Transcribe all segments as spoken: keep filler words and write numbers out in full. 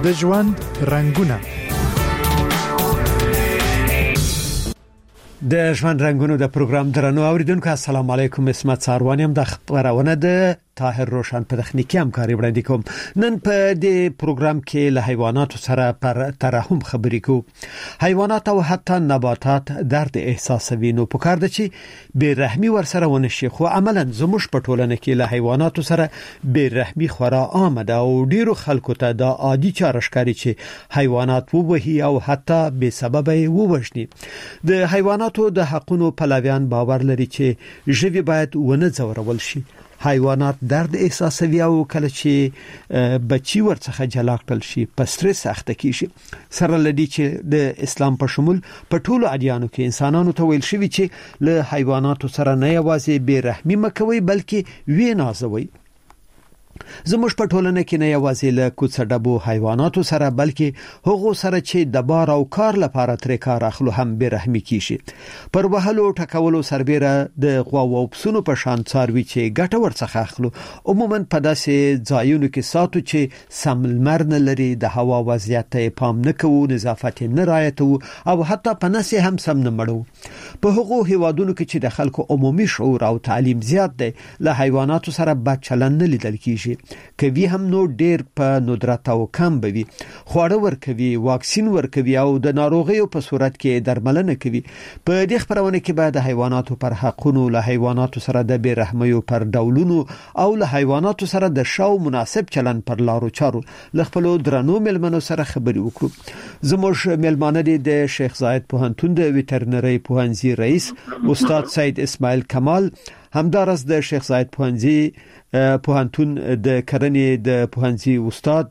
د ژوند رنگونه. د ژوند رنگونو د پروګرام درنو اوریدونکو السلام علیکم. اسمت ساروانی هم د خبرونه د طاهر روشن په تخنیکی همکاري وړاندې کوم. نن په دې پروګرام کې له حیواناتو سره پر ترحم خبرې کوو. حیوانات او حتی نباتات درد احساسوي، نو په کار ده چې بے رحمي ورسره ونشي، خو عملاً زموږ په ټولنه کې له حیواناتو سره بے رحمي خورا عامه ده او ډیرو خلکو ته دا عادي چاره ښکاري چې حیوانات ووهي او حتی بے سببه ووژني. د حیواناتو د حقونو پلویان باور لري چې ژوي باید ونه ځورول شي. حیوانات درد احساسوي او کله چې بچي ورڅخه جلا کړل شي په سټرس اخته کیږي. سره لدی چې د اسلام په شمول په ټولو ادیانو کې انسانانو ته ویل شوی چې له حیواناتو سره نه یوازې بے رحمي مکوي بلکې وی نازوي. زموږ په ټولنه کې نه یوازې له کوڅه ډبو حیواناتو سره بلکې هغو سره چې د بار او کار لپاره تر کار اخلو هم بے رحمي کیږي. پر وهلو ټکولو سربېره د غوا او پسونو په شان څاروي چې ګټه ورڅخه اخلو عموما په داسې ځایونو کې ساتو چې سم لمر نه لري، د هوا وضعیت ته پام نه کوو، نظافت نه رعایتو او حتی په نس هم سم نه مړو. په هغو هیوادونو کې چې د خلکو عمومي شعور او تعلیم زیات دی له حیواناتو سره بد چلند نه لیدل کیږي. کوي هم نو ډیر په ندرت او کم بوي، خواړه ورکوي، واکسین ورکوي او د ناروغیو په صورت کې درملنه کوي. په دې خبرونه کې باید د حیواناتو پر حقونو، له حیواناتو سره د بے رحمیو پر ډولونو او له حیواناتو سره د شاو مناسب چلن پر لارو چارو له خپل درنو ملمنو سره خبرې وکړو. زموږ ملمانه دي د شیخ زاید پوهنتون د ویټرنری پوهنځي رئیس استاد سید اسماعیل کمال، همدارس د شیخ زاید پوهنځي پوهنتون د کرنې د پوهنځي استاد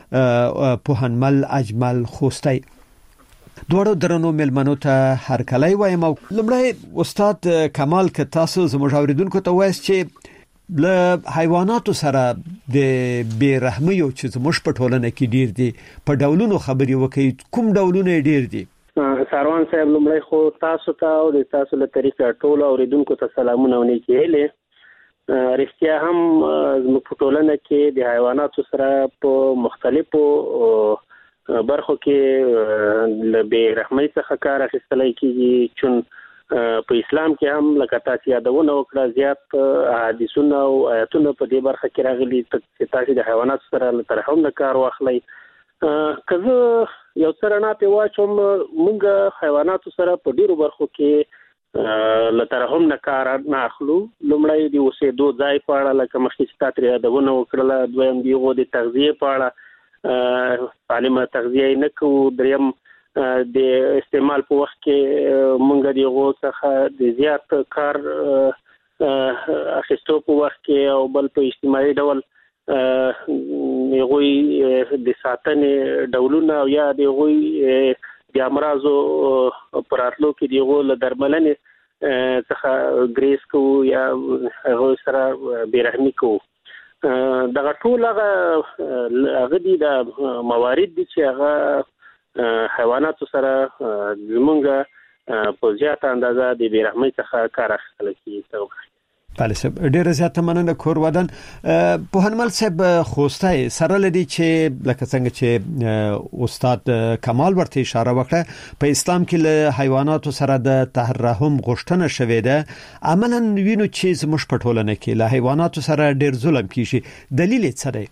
پوهنمل اجمل خوستی. دوړو درنو ملمنو ته هر کله وایم. لمړی استاد کمال که تاسو زموږ اوریدونکو ته وایي چې له حیواناتو سره د بے رحمیو چې زموږ په ټولنه کې ډیر دي په ډولونو خبرې وکړي، کوم ډولونه ډیر دي؟ ساروان صاحب لمړی خو تاسو ته او د تاسو له طریقه ټول اوریدونکو ته سلامونه او نیکې هیلې. رښتیا هم زموږ په ټولنه کې د حیواناتو سره په مختلفو برخو کې له بې رحمۍ څخه کار اخیستلی کېږي، چون په اسلام کې هم لکه تاسو یادونه وکړه زیات حدیثونه او آیاتونه په دې برخه کې راغلي چې تاسو د حیواناتو سره له ترحم نه کار واخلئ. که زه یو څه رڼا پرې واچوم، موږ حیواناتو سره په ډېرو برخو کې له ترحم نه کار نه اخلو. لومړی د اوسېدو ځای په اړه لکه مخکې چې تا ترې یادونه وکړله، دویم د هغو د تغذیې په اړه سالمه تغذیه یې نه کوو، دریم د استعمال په وخت کې موږ د هغو څخه د زیات کار اخیستو په وخت کې او بل په اجتماعي ډول هغوی د ساتنې ډولونه او یا د هغوی د امراضو پر راتلو کې د هغو له درملنې څخه ګریس کوو یا هغوی سره بې رحمي کوو. دغه ټول هغه هغه دي د موارد دي چې هغه حیواناتو سره زمونږ په زیاته اندازه د بې رحمۍ څخه کار اخیستل کېږي. بله صاحب، ډیره زیاته مننه کور ودان. پوهنمل صاحب خوستی، سره لدی چې لکه څنګه چې استاد کمال ورته اشاره وکړه، په اسلام کې له حیواناتو سره د ترحم غوښتنه شوې ده. عملاً وینو چې زموږ په ټولنه کې له حیواناتو سره ډیر ظلم کیږي. دلیل یې څه دی؟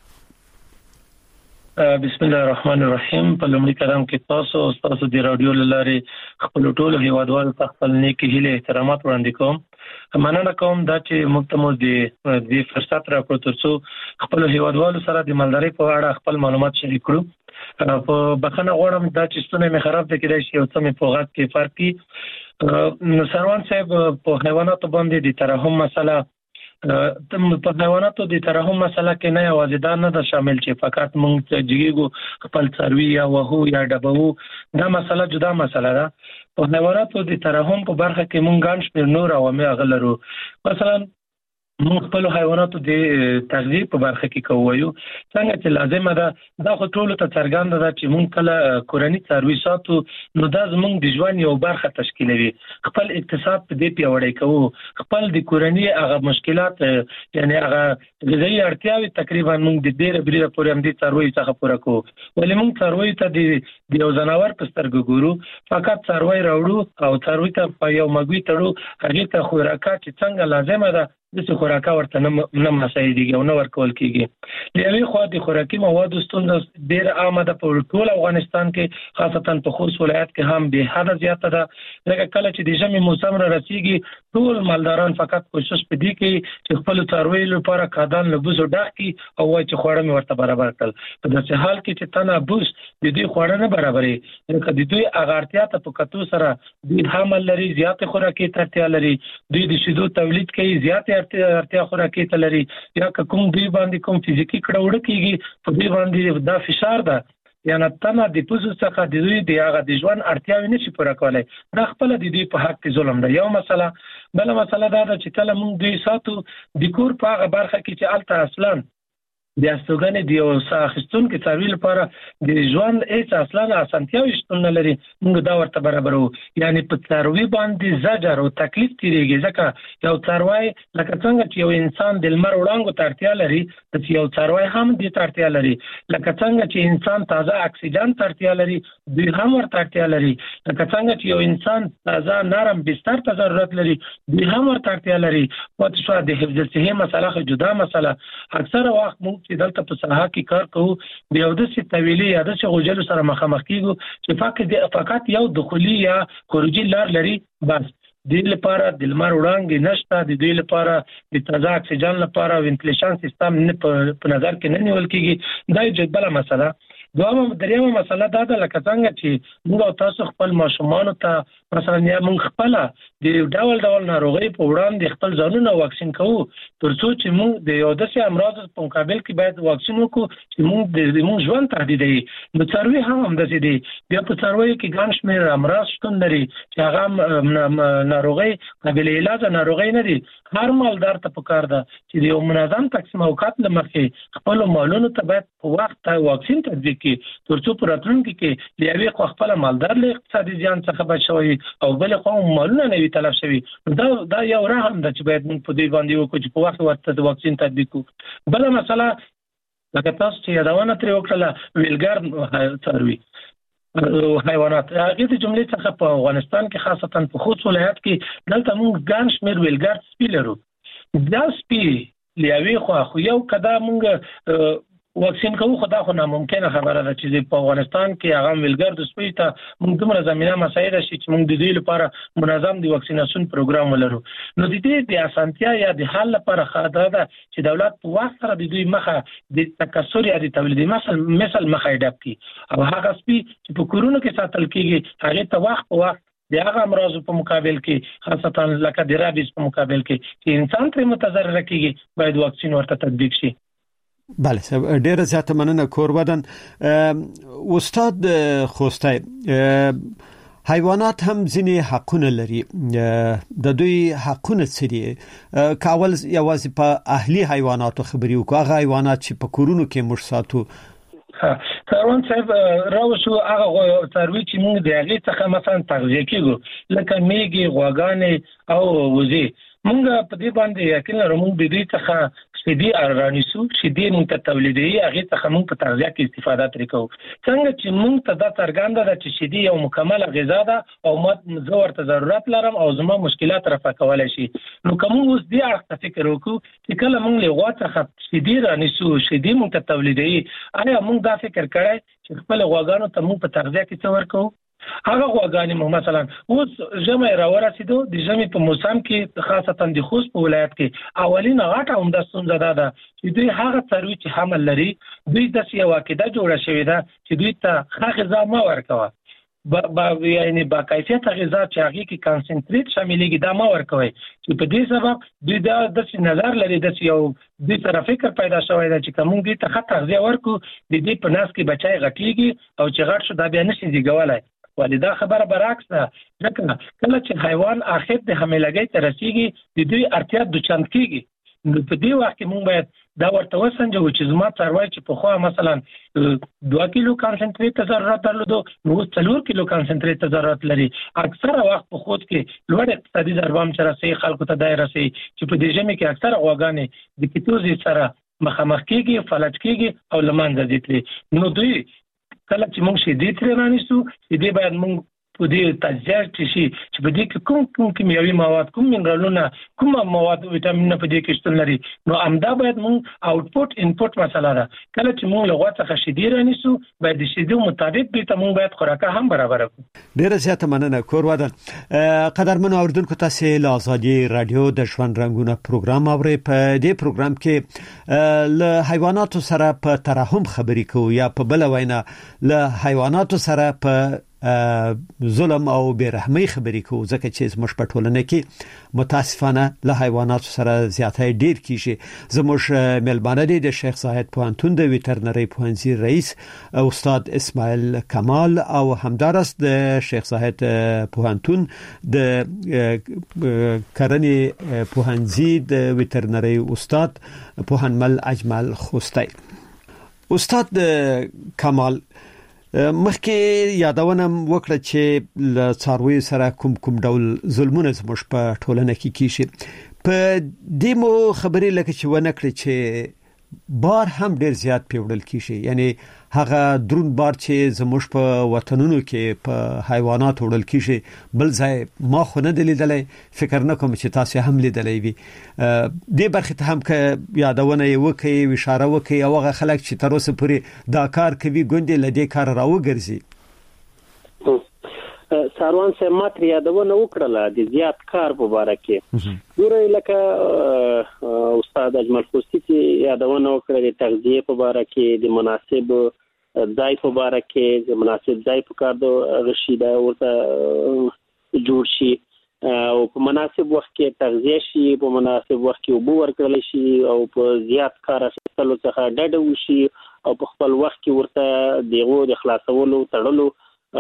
بسم الله الرحمن الرحیم. په لومړي قدم کې تاسو او تاسو د رادیو لارې خپل ټول هیوادوالو ته خپل نیک هیله احترامات وړاندې کوم. مننه کوم دا چې موږ ته مو د دې فرصت راکړو ترڅو خپل هیوادوالو سره د مالدارۍ په اړه خپل معلومات شریک کړو. په بخښنه غواړم دا چې ستونی مې خراب دی، کېدای شي یو څه مې په غږ کې فرق وي. سروان صاحب، په حیواناتو باندې د ترحم مسله په حیواناتو د ترحم مسله کې نه یوازې دا نه ده شامل چې فقط موږ جګیږو خپل څاروي یا وهو یا ډبوو، دا مسله جدا مسله ده. په حیواناتو د ترحم په برخه کې موږ ګڼ شمېر نور عوامل هغه لرو. مثلا موږ خپل حیواناتو د تغذیه په برخه کې کوو څنګه چې لازمه ده دا خو ټول ته څرګنده ده چې موږ کله کورنی څاروي ساتو نو دا زموږ د ژوند یو برخه تشکیلوي خپل اقتصاد په دې پیاوړی کوو خپل د کورنی هغه مشکلات یعنی هغه غذایی اړتیاوې تقریبا موږ د ډېر بریده پورې هم د څاروي څخه پوره کوو ولې موږ څاروي ته د یو ځناور په سترګو ګورو فقط څاروي راوړو او څاروي ته په یو مګوي تړو هغه ته خوراکات چې څنګه لازمه ده د څه خوراکه ورته نه مساعدېږي او نه ورکول کېږي د یوې خوا د خوراکي موادو ستونزه ډېره عامه ده په ټول افغانستان کې خاصتا په خوست ولایت کې هم بې حده زیاته ده لکه کله چې د ژمي موسم را رسیږي ټول مالداران فقط کوشش په دې کوي چې خپل څارویو لپاره کادان له بوسو ډک کړي او وایي چې خواړه مې ورته برابر کړل په داسې حال کې چې تنه بوس د دوی خواړه نه برابرې لکه د دوی هغه اړتیا ته په کتو سره دوی حمل لري زیاتې خوراکي ته اړتیا لري دوی د شیدو تولید کوي زیاتې اړتیا خوراکي ته لري یا کوم دوی باندې کوم فزیکی کړه وړه کیږي په دوی باندې دا فشار ده یعنی تنه د پوزو څخه د دوی د هغه د ژوند اړتیاوې نشي پوره کولای دا خپل د دوی په حق کې ظلم ده یو مسله بل مسله دا ده چې کله موږ دوی ساتو د کور په هغه برخه کې چې الته اصلا د استوګنې د یو ساخستون کې څاروي لپاره د ژوند هیڅ اصلا اسانتیاوې شتون نه لري موږ دا ورته برابرو یعنی په څاروي باندې زجر او تکلیف تیریږي ځکه یو څاروي لکه څنګه چې یو انسان د لمر وړانګو ته اړتیا لري د یو څاروي هم د اړتیا لري لکه څنګه چې انسان تازه اکسیجن ته اړتیا لري دوی هم ورته اړتیا لري لکه څنګه چې یو انسان تازه نرم بستر ته ضرورت لري دوی هم ورته اړتیا لري پاتې شو د حفظ الصحه مسله خو جدا مسله اکثره وخت موږ چې دلته په ساحه کې کار کوو د یو داسې طویلي یا داسې غوجلو سره مخامخ کیږو چې فقط فقط یو دخولي یا خروجي لار لري بس د دې لپاره د لمر وړانګې نشته د دې لپاره د تازه اکسیجن لپاره وینټیلیشن سیستم نه په نظر کې نه نیول کیږي دا یو بل مسله دوامه دریمه مسله دا ده لکه څنګه چې موږ تاسو خپل ماشومان ته مثلا یا موږ خپل د ډول ډول ناروغي په وړاندې خپل ځانونه واکسین کوو ترڅو چې موږ د یو داسې امراض په مقابل کې باید واکسین وکړو چې موږ د موږ ژوند تهدیدوي نو څاروي هم همداسې دي بیا په څارویو کې ګڼ شمېر امراض شتون لري چې هغه ناروغي قابل علاج ناروغي نه دي هر مالدار ته پکار ده چې د یو منظم تقسیم اوقات لمخې خپل مالونو ته باید په وخت واکسین تطبیق کړي ترڅو په راتلونکي کې لیاوي خو خپل مالدار له اقتصادي زیان څخه بچوي او بل خو مالونه نه وي تلف شوي دا دا یو رحم ده چې باید موږ په دې باندې وکړو چې په وخت ورته د واکسین تطبیق کړو بل مسله لکه تاسو چې یادونه ترې وکړه ویلګر څاروي حیوانات هغه د جملې څخه په افغانستان کې خاصتا په خوست ولایت کې دلته موږ ګڼ شمېر ویلګر سپي لرو دا سپي لیاوي خو خو یو کدا موږ واکسین کوو خو دا خو ناممکنه خبره ده چې په افغانستان کې هغه ویلګر د سپي ته موږ دومره زمینه مساعد شي چې موږ د دې لپاره منظم د واکسیناسیون پروګرام ولرو نو د دې د اسانتیا یا د حل لپاره خاطر ده چې دولت په وخت سره د دوی مخه د تکثر یا د تولید مثل مثل مخه ډب کی او هغه سپي چې په کورونو کې ساتل کیږي هغه ته وخت په وخت د هغه امراض په مقابل کې خاصتا لکه د رابیز په مقابل کې چې انسان ترې متضرر کیږي باید واکسین ورته تطبیق شي بله ډیره زیاته مننه کوربدن استاد خوستی حیوانات هم ځینې حقونه لري د دوی حقونه څه دي کاول یوازې په اهلي حیواناتو خبرې وکړو هغه حیوانات چې په کورونو کې موږ ساتو کاروان صاحب راوښو هغه څاروي چې موږ د هغې څخه مثلا تغذیه کیږو لکه میږي غواګانې او وزې موږ په دې باندې یقین لرو موږ د دې څخه شیدې ارانیسو شیدې موږ ته تولیدوي هغې څخه موږ په تغذیه کې استفاده ترې کوو څنګه چې موږ ته دا څرګنده ده چې شیدې یو مکمله غذا ده او ما زه ورته ضرورت لرم او زما مشکلات رفع کولی شي نو که موږ اوس دې اړخ ته فکر وکړو چې کله موږ له غوا څخه شیدې رانیسو شیدې موږ ته تولیدوي آیا موږ دا فکر کړی چې خپل غواګانو ته موږ په تغذیه کې څه ورکوو هغه غواګانې مو مثلا اوس ژمی راورسېدو د ژمي په موسم کې خاصتا د خوست په ولایت کې اولینه غټه عمده ستونزه دا ده چې دوی هغه څاروي چې حمل لري دوی داسې یوه عقیده جوړه شوې ده چې دوی ته ښه غذا مه ورکوه با, با یعنی با کیفیت غذا چې هغې کې کانسنټریټ شاملېږي دا مه ورکوئ چې په دې سبب دوی دا داسې نظر لري داسې یو دوی سره فکر پیدا شوی دی چې که موږ دوی ته ښه تغذیه ورکړو د دې په نس کې بچی غټېږي او چې غټ شو دا بیا نشي زیږولی ولی دا خبره برعکس ده ځکه کله چې حیوان آخر د حاملګۍ ته رسیږي د دوی اړتیا دوچند کېږي په دې وخت کې موږ باید دا ورته وسنجو چې زما څاروي چې په خو مثلا دوه کیلو کانسنټریټ ضرورت درلودو نو څلور کیلو کانسنټریټ ضرورت لري. اکثره وخت په خود کې لوړ اقتصادي ضربه هم چرسي خلکو ته دای رسي چې په دې ژمي کې اکثره غواګانې د کیتوزي سره مخامخ کېږي فلج کېږي او لمانځي دي. نو دوی کله چې موږ شي دې تر رانیسو دې باید موږ په دې تجزیه شي چې په دې کې کوم کوم کیمیاوي مواد کوم منرالونه کوم مواد ویټامینونه په دې کې شتون لري. نو امدا باید موږ اوټپوټ انپوټ مسله ده. کله چې موږ لغوه څخه شیدې رانیسو باید د شیدو مطابق به ته موږ باید خوراکه هم برابر کړو. ډیره زیاته مننه کور ودان. قدرمن اوردونکو تاسو له آزادي رادیو د ژوند رنگونه پروګرام اورئ. په دې پروګرام کې له حیواناتو سره په ترحم خبرې کوو یا په بل وینا له حیواناتو سره په ظلم او بیرحمۍ خبرې کوو ځکه چې زموږ په ټولنه کې متاسفانه له حیواناتو سره زیاتې ډیر کیږي. زموږ ملمانه دي د شیخ زاهد پوهنتون د ویټرنری پوهنځي رئیس استاد اسماعیل کمال او همدارس د شیخ زاهد پوهنتون د کرنې پوهنځي د ویټرنری استاد پوهنمل اجمل خوستی. استاد کمال مخکې یادونه وکړه چې له څاروي سره کوم کوم ډول ظلمونه زموږ په ټولنه کې کیږي. په دې مو خبرې لکه چې ونه کړې چې بار هم ډیر زیات پیوړل کیږي یعنی هغه درون بار چې زموږ په وطنونو کې په حیوانات وړل کیږي بل ځای ما خو نه دلیدلې فکر نه کوم چې تاسو هم لیدلې وي. دې برخه ته هم کې یادونه وکړي اشاره وکړي او هغه خلک چې تر اوسه پورې دا کار کوي ګوندې لدې کار راوګرځي. ساروان سه ماتری یادونه وکړه د زیات کار په اړه کې ګورې لکه استاد اجمل خوستی چې یادونه وکړه د تغذیه په اړه کې د مناسب ځای په اړه کې د مناسب ځای په کار د رشیدا ورته جوړ شي او په مناسب وخت کې تغذیه شي په مناسب وخت کې وبو ورکړل شي او په زیات کار اخیستلو څخه ډډه وشي او په خپل وخت کې ورته دغه د خلاصولو تړلو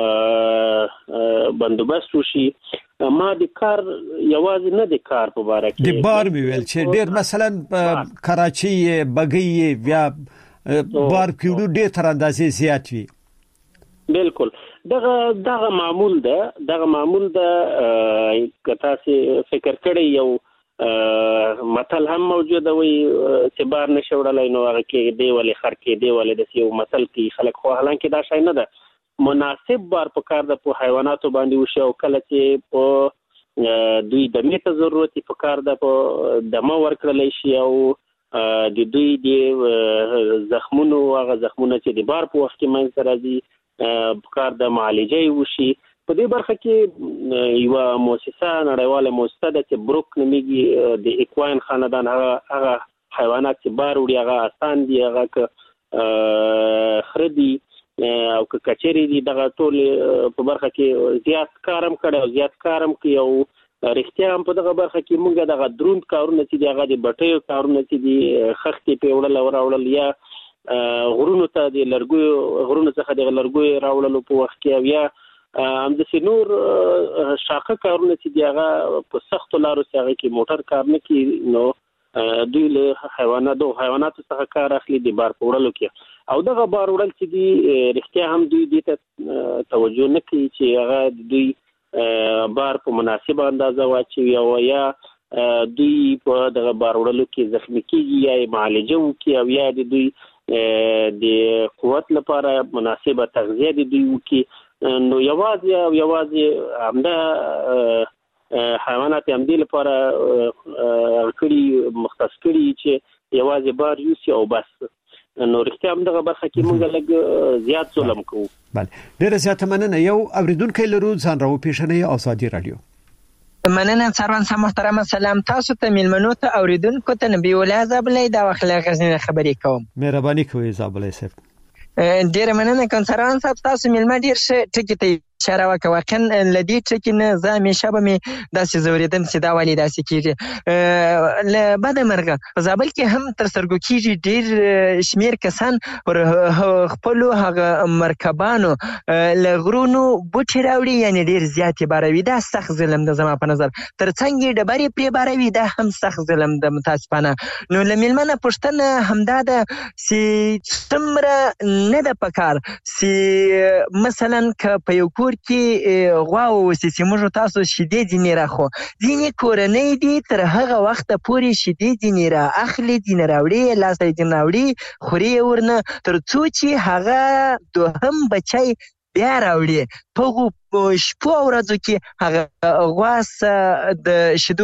بندوبست وشي. ما د کار یوازې نه د کار په اړه کې د بار ویل چې ډیر مثلا کراچي بګي یا بار کیلو ډیر تر اندازې زیات وي. بالکل دغه دغه معمول ده دغه معمول ده کته سي فکر کړی یو مثل هم موجوده وي چې بار نشوړلای نو هغه کې دی ولې خر کې دی ولې د یو مثل کې خلک خو حالانکه دا شای نه ده. مناسب بار په کار د په حیواناتو باندې وشي او کله چې په دوی د میته ضرورت په کار د په دمه ورکړل شي او د دوی د زخمونو هغه زخمونه چې د بار په وخت کې منځ راځي په کار د معالجې وشي. په دې برخه کې یو مؤسسه نړیواله مؤسسه د چې بروک نوميږي د ایکواین خاندان هغه حیوانات چې بار وړي هغه آسان دي هغه خردي او که کچېری دي دغه ټول په برخه کې زیات کارم کړي او زیات کارم کوي او رښتیا هم په دغه برخه کې موږ دغه دروند کارونه چې دغه د بټیو کارونه چې دي خختې په وړل او راوړل یا غرونو ته د لرګو غرونو څخه د لرګو راوړل په وخت کې یا هم د سينور شاخه کارونه چې دغه په سخت لارو څخه کې موټر کار نه کوي نو دوی له حیواناتو حیواناتو څخه کار اخلي د بار وړلو کې او دغه بار وړل چې دی رښتیا هم دوی دې ته توجه نه کوي چې هغه دوی بار په مناسبه اندازه واچوي او یا دوی په دغه بار وړلو کې زخمی کیږي یا معالجه وکړي او یا دوی د قوت لپاره مناسبه تغذیه دی دوی وکړي. نو یوازې او یوازې همدا حیوانات هم دې لپاره کړي مختص کړي چې یوازې بار یوسي او بس. نو رښتیا هم دغه برخه کې موږ لږ زیات ظلم کوو. بله ډیره زیاته مننه. یو اوریدونکو لرو ځان راو پیښنې آزادي رادیو. مننه سروان سم محترم سلام تاسو ته ملمنو ته اوریدونکو ته نبی ولای زابلې دا وخت لغزنه خبرې کوم. مهرباني کوئ زابلې صاحب. ډیره مننه کوم سروان صاحب تاسو ملما ډیر ښه ټکی ته اشاره وکړه. واقعا له دې ټکي نه زه همیشه به مې داسې ځورېدم چې دا ولې داسې کېږي. له بده مرغه په زابل کې هم تر سترګو کېږي ډېر شمېر کسان پر خپلو هغه مرکبانو له غرونو بوټي راوړي، یعنې ډېر زیات یې باروي. دا سخت ظلم ده زما په نظر. تر څنګ یې ډبرې پرې باروي، دا هم سخت ظلم ده متاسفانه. نو له مېلمه نه پوښتنه همدا ده چې څومره نه ده پکار چې مثلا که په یو کور کې غوا واوسي چې موږ تاسو شیدې ځینې راخو، ځینې کورنۍ دي تر هغه وخته پورې شیدې ځینې را اخلي، ځینې راوړي، لاسته یې ځینې راوړي، خوري یې ورنه تر څو چې هغه دوهم بچی بیا راوړي. په هغو شپو او ورځو کې هغه غوا د شیدو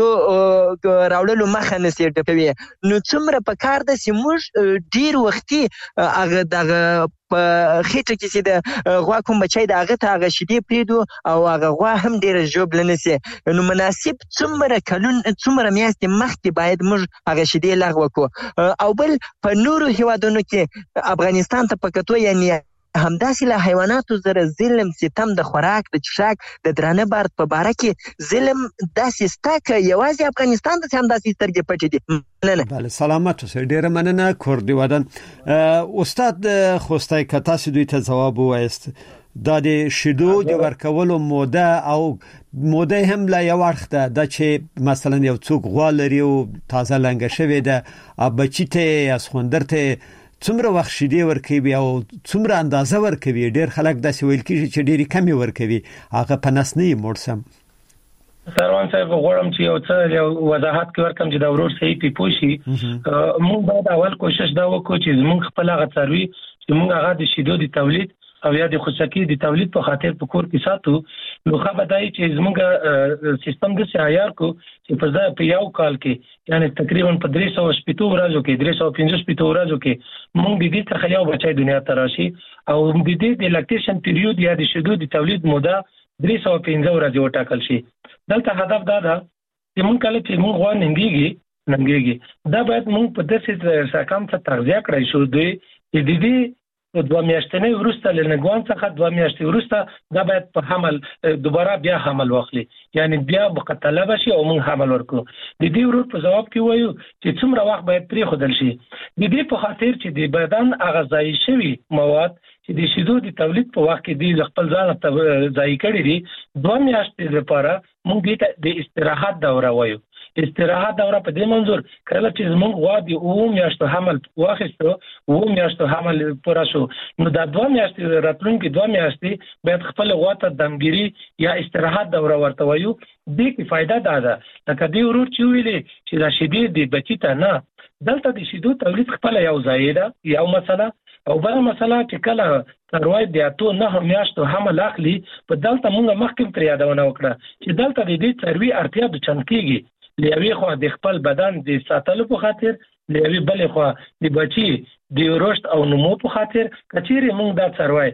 راوړلو مخه نسي ډپوي. نو څومره پکار ده چې موږ ډېر وختي هغه دغه په خېټه کې چې د غوا کوم بچی د هغه ته هغه شیدې پرېږدو او هغه غوا هم ډېره ژوبله نه سي. نو مناسب څومره کلون څومره میاشتې مخکې باید موږ هغه شیدې لغوه کړو. او بل په نورو هیوادونو کې افغانستان ته په کتو یعنې همداسې له حیواناتو سره ظلم، ستم د خوراک، د څښاک، د درانه بار په باره کې ظلم داسې سته که یوازې افغانستان ته همداسې سترګې پټې دي؟ مننه. بله سلامت اوسئ. ډېره مننه کوردي ودان. استاد خوستی که تاسو دوی ته ځواب ووایست دا د شیدو د ورکولو موده او موده هم لا یو اړخ ده دا چې مثلا یو څوک غوا لري او تازه لنګه شوې ده، بچی ته یا سخوندر ته څومره وخت شیدې ورکوي او څومره اندازه ورکوي؟ ډېر خلک داسې ویل کېږي چې ډېرې کمې ورکوي، هغه په نس نه یې موړ سم. سروان صاحب غواړم چې یو څه یو وضاحت کې ورکم چې دا ورور صحیح پی پوشي. موږ باید اول کوشش دا وکړو چې موږ خپل هغه څاروي چې موږ هغه د شیدو د تولید او یا د خوسکی د تولید په خاطر په کور کې ساتو. نو خو به دای چې زموږ سیستم د سیار کو چې په ځای په یو کال کې یعنی تقریبا په درې سوه شپږ ورځو کې درې سوه پنځه شپږ ورځو کې موږ د دې څخه یو بچی دنیا ته راشي او د دې د لاکټیشن پیریود یا د شیدو د تولید موده درې سوه پنځه ورځې وټاکل شي. دلته هدف دا ده چې موږ کله چې موږ غوا ننګيږي ننګيږي دا باید موږ په داسې ساکام څخه تغذیه کړی شو دوی چې د دې دوه میاشتې وروسته لنګوان څخه دوه میاشتې وروسته دا باید په حمل دوباره بیا حمل واخلي، یعنی بیا مقتله بشي او موږ حمل ورکو. د دې ورور په جواب کې وایو چې څومره وخت باید پرې خودل شي د دې په خاطر چې د بدن غذایی شوی مواد چې د شیدو د تولید په وخت کې د خپل ځان ته ځای کړی دي دوه میاشتې لپاره موږ د استراحت دوره وایو. استراحت دوره په دې منظور کله چې زموږ غوا د اوه میاشتو حمل واخیستو اوه میاشتو حمل پوره شو نو دا دوه میاشتې راتلونکي دوه میاشتې باید خپل غوا ته دمګيري یا استراحت دوره ورته وایو. دې کې فائدہ دا ده لکه دې ورور چې ویلې چې دا شیدې د بچی ته نه دلته د شیدو تولید خپل یو ځای ده یو مسله او بل مسله چې کله څاروي د اتو نه میاشتو حمل اخلي په دلته موږ مخکې تر یادونه وکړه چې دلته د دې څاروي اړتیا د چنکيږي لیوي خو د خپل بدن د ساتلو په خاطر لیوي بل خو د بچي د رشد او نمو په خاطر کچيري موږ دا څاروي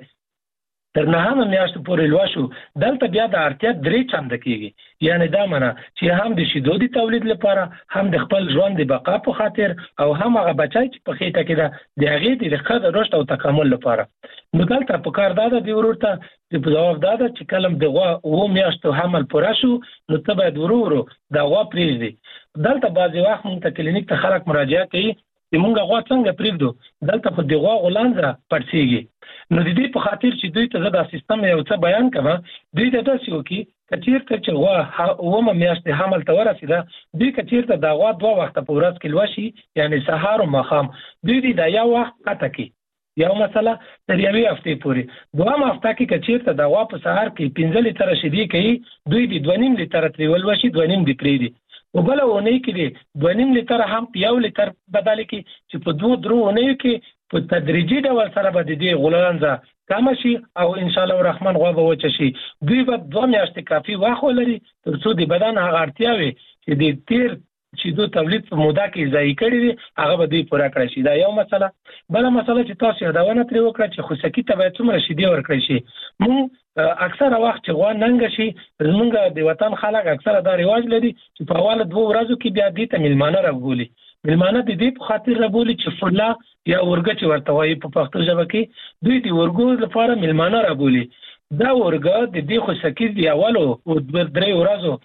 تر نه هم میاشتو پورې لوشو دلته بیا د اړتیا درې چنده کیږي یعنی دا معنی چې هم د شیدو د تولید لپاره هم د خپل ژوند د بقا په خاطر او هم هغه بچای چې په خېټه کې ده د هغه د خد رشد او تکامل لپاره. نو دلته په کار دا د ورورته د جواب دا ده چې کلم د غوا و میاشتو حمل پوره شو نو ته باید ورورو د غوا پریږدي. دلته بعضی وخت مونږ ته کلینیک ته خلک مراجعه کوي چې مونږ غوا څنګه پریږدو دلته خو د غوا غولانځه پړسیږي. نو د دې په خاطر چې دوی ته دا سیستم یو څه بیان کړم دوی ته تاسو وکي کچیر ته چې غوا ومه میاشتې حمل ته ورسیده دوی کچیر ته د غوا دوه وخت په ورځ کې لوشي یعنی سهار او ماښام دوی دې دا یو وخت پته کی یو مسله تر یوې هفتې پورې دوه هفته کې کچیر ته د غوا په سهار کې پنځه لیټر شیدې کوي دوی دې دوه نیم لیټر تری ولوشي دوه نیم دې پریدي او بل ونه کې دې دوه نیم لیټر هم یو لیټر بدل کی چې په دوه درو ونه کې په تدریجي ډول سره به د دې غولانځه کم شي او ان شاء الله الرحمن غوا به وچ شي. دوی به دوه میاشتې کافي واخ ولري تر څو د بدن هغه اړتیا وي چې د تیر چې دوی تولید په موده کې ځای کړی دي هغه به دوی پوره کړی شي. دا یو مسله. بل مسله چې تاسو یادونه ترې وکړه چې خوسکی ته باید څومره شیدې ورکړی شي. مونږ اکثره وخت چې غوا ننګ شي زمونږ د وطن خلک اکثره دا رواج لري چې په اول دوه ورځو کې بیا دې ته ملمانه راغولي. ملمانه د دې په خاطر راغولي چې فلا یا ورګه چې ورته وایي په پښتو ژبه کې دوی د ورګو لپاره ملمانه راغولي. دا ورګه د دې خوسکی دی اولو او درې ورځو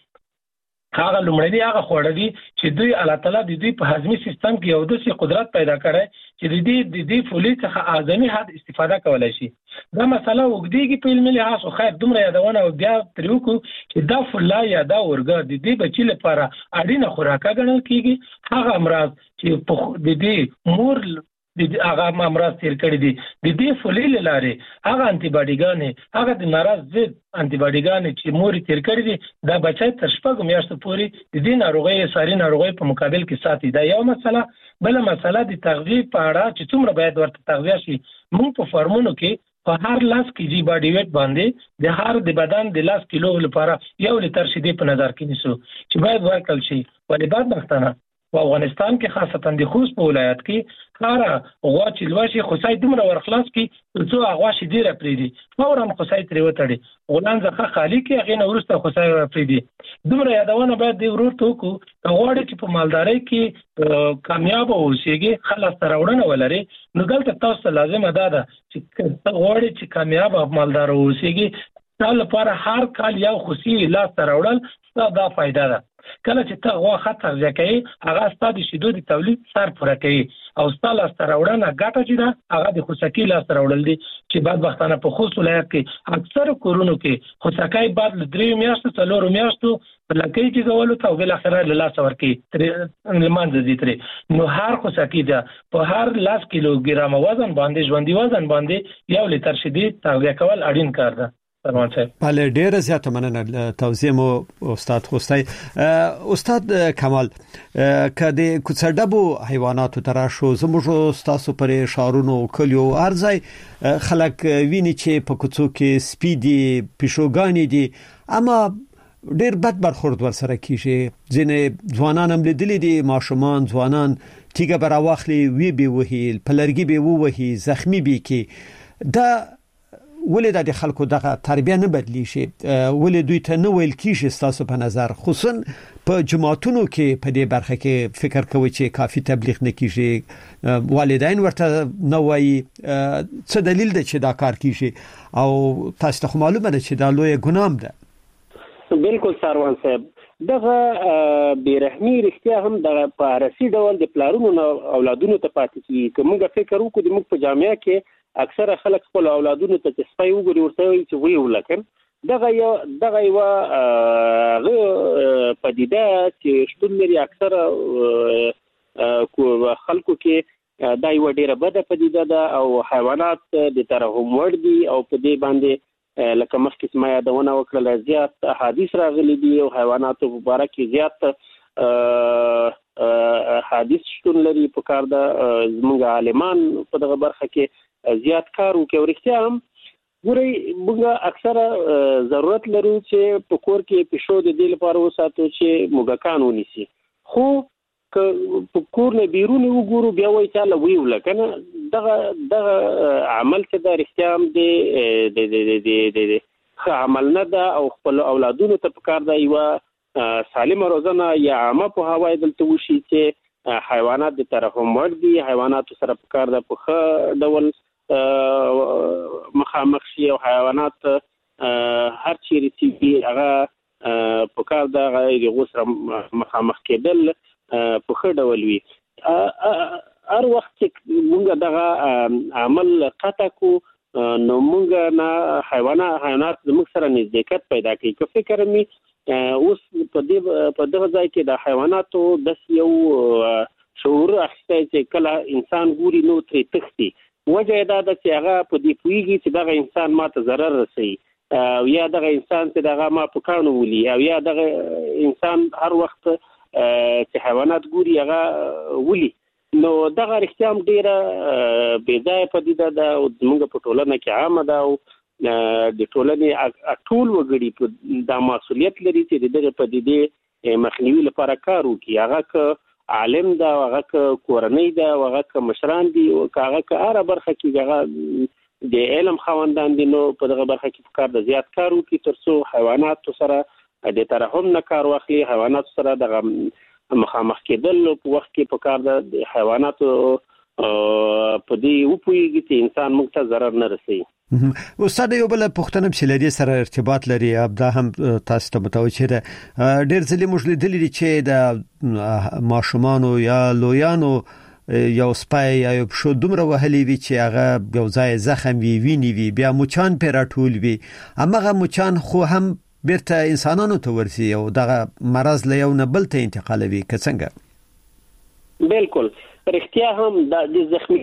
هغه لومړنی هغه خوړه دي چې دوی الله تعالی د دوی په هضمي سیستم کې یو داسې قدرت پیدا کړی چې د دې د دې فولیت څخه اعظمي حد استفاده کولای شي. دا مسله وګديږي په علمي لحاظ خو خیر دومره یادونه او بیا تر یو کو چې دا فلا یا دا ورګه د دې بچی لپاره اړینه خوراک ګڼل کیږي. هغه امراض چې په د دې مور د هغه امراض تیر کړی دي د دې فولیل لاري هغه انټي باډیګانې هغه د مرض ضد انټي باډیګانې چې مور تیر کړی دي دا بچی تر شپږ میاشتو پورې د دې ناروغي ساري ناروغي په مقابل کې ساتي. دا یو مسله. بل مسله د تغذیه په اړه چې څومره باید ورته تغذیه شي. موږ په فارمونو کې په هر لاس کیجی باډي ویټ باندې د هر د بدن د لاس کیلو لپاره یو لیټر شیدې په نظر کې نیسو چې باید ورکړل شي. ولې بعد وختونه په افغانستان کې خاصتا د خوست په ولایت کې هر غوا چې لوشي خوسای دومره ورخلاص کی څو غوا شي ډیره پریدي فورا خوسای تری وټړي غولان ځخه خالی کې هغه نورسته خوسای پریدي. دومره یادونه باید د ورور توکو غواړي چې په مالداري کې کامیاب اوسېږي خلاص تر وړنه ولري نو دلته تاسو لازم ده چې غواړي چې کامیاب مالدار اوسېږي دا لپاره هر کال یو خوسي لاس تر وړل دا فائدہ ده. کله چې ته غوا خطر ځکې هغه ستاسو شیدو د تولید سر پوره کوي او ستاسو لاس تر وړنه ګټه چې ده هغه د خوسکی لاس تر وړل دي چې بعد وختانه په خوست ولایت کې اکثر کورونو کې خوسکای بعد ل درې میاشتو څلور میاشتو لکه چې غوولو ته بل اخره له لاس ورکی تر لمانځ دي تر نو هر خوسکی ده په هر لاس کیلو ګرام وزن باندې ژوندۍ وزن باندې یو لیټر شیدې تغذیه کول اړین کار ده. بله ډیره زیاته مننه توضیح مو استاد خوستی. استاد کمال که د کوڅډبو حیواناتو تراشو زموږ تاسو پر شارونو کلیو ارزای خلک ویني چې په کوڅو کې سپیدي پښوګانی دي اما ډیر بد برخورد ورسره کیږي. ځینې ځوانان هم لیدلي دي ماشومان ځوانان تیګه براواخلي وی به وهیل پلرګي به وهي زخمی به کی دا ولې د خلکو دغه تربیه نه بدلی شي ولې دوی ته نه ویل کیږي تاسو په نظر خصوصا په جماعتونو کې په دې برخه کې فکر کوي چې کافي تبلیغ نه کیږي والدین ورته نه وایي څه دلیل دی چې دا کار کیږي او تاسو ته معلومه ده چې دا لوی ګناه ده. بالکل ساروان صاحب دغه بیرحمي رښتیا هم دغه په رسي ډول د پلارونو اولادونو ته پاتې کیږي. کومه فکر وکړو د موږ په جامعه کې اکثره خلک خپل اولادونو ته سپای وګوري ورته وي چې وی ولکن دغه یو دغه یو پدیده چې شتون لري اکثره خلکو کې دا یو ډیره بده پدیده ده او حیوانات د ترحم وړ دي او په دې باندې لکه مخکې ما یادونه وکړه زیات احادیث راغلي دي او حیواناتو مبارک زیات حدیث شتون لري په کار د زموږ عالمان په دغه برخه کې زیات کار وکړي. ورښتیا هم ګورئ موږ اکثره ضرورت لرو چې په کور کې پښو د دې لپاره وساتو چې موږکان ونیسي خو که په کور نه بیرون وګورو بیا وایي چې وی ولکنه دغه دغه عمل چې دا رښتیا هم د د د د ښه عمل نه ده او خپل اولادونو ته پکار ده یو سالمه روزنه یا عامه په هوای دلته وشي چې حیوانات د ترحم وړ دي حیوانات سره پکار ده په ښه ډول مخامخ شي او حیوانات هر چیرې چې هغه په کار د غیر غوسره مخامخ کېدل په ښه ډول وي. هر وخت چې موږ دغه عمل قطع کو نو موږ نه حیوانات حیوانات زموږ سره نزدېکت پیدا کوي. که فکر مې اوس په دې په دغه ځای کې د حیواناتو د یو شعور اخیستی چې کله انسان ګوري نو ترې تښتي وجه دا ده چې هغه په دې پوهېږي چې دغه انسان ما ته ضرر رسوي او یا دغه انسان چې دغه ما په کاڼو ولي او یا دغه انسان هر وخت چې حیوانات ګوري هغه ولي نو دغه رښتیا هم ډېره بې ځایه پدیده ده او زموږ په ټولنه کې عامه ده او د ټولنې ټول وګړي دا مسؤلیت لري چې د دغه پدیدې مخنیوي لپاره کار وکړي. هغه که عالم ده هغه که کورنۍ ده هغه که مشران دي هغه که هره برخه کې هغه د علم خاوندان دي نو په دغه برخه کې کار د زیات کار وکړي تر څو حیواناتو سره د ترحم نه کار واخلي حیواناتو سره دغه مخامخ کېدل په وخت کې په کار د حیواناتو په دې وپوهېږي چې انسان موږ ته ضرر نه رسوي. استاد یو بل پښتنه چې لري سره ارتباط لري ابدا هم تاسو ته متوجه ده ډېر ځلې موږ لیدلې چې د ماشومانو یا لویانو یو سپای یا یو شو دومره وهلي وی چې هغه یو ځای زخم وی ویني وی بیا مچان پیراټول وی امغه مچان خو هم بیرته انسانانو ته ورسي او دغه مرض له یو نه بل ته انتقالوي که څنګه بالکل رښتیا هم د زخمي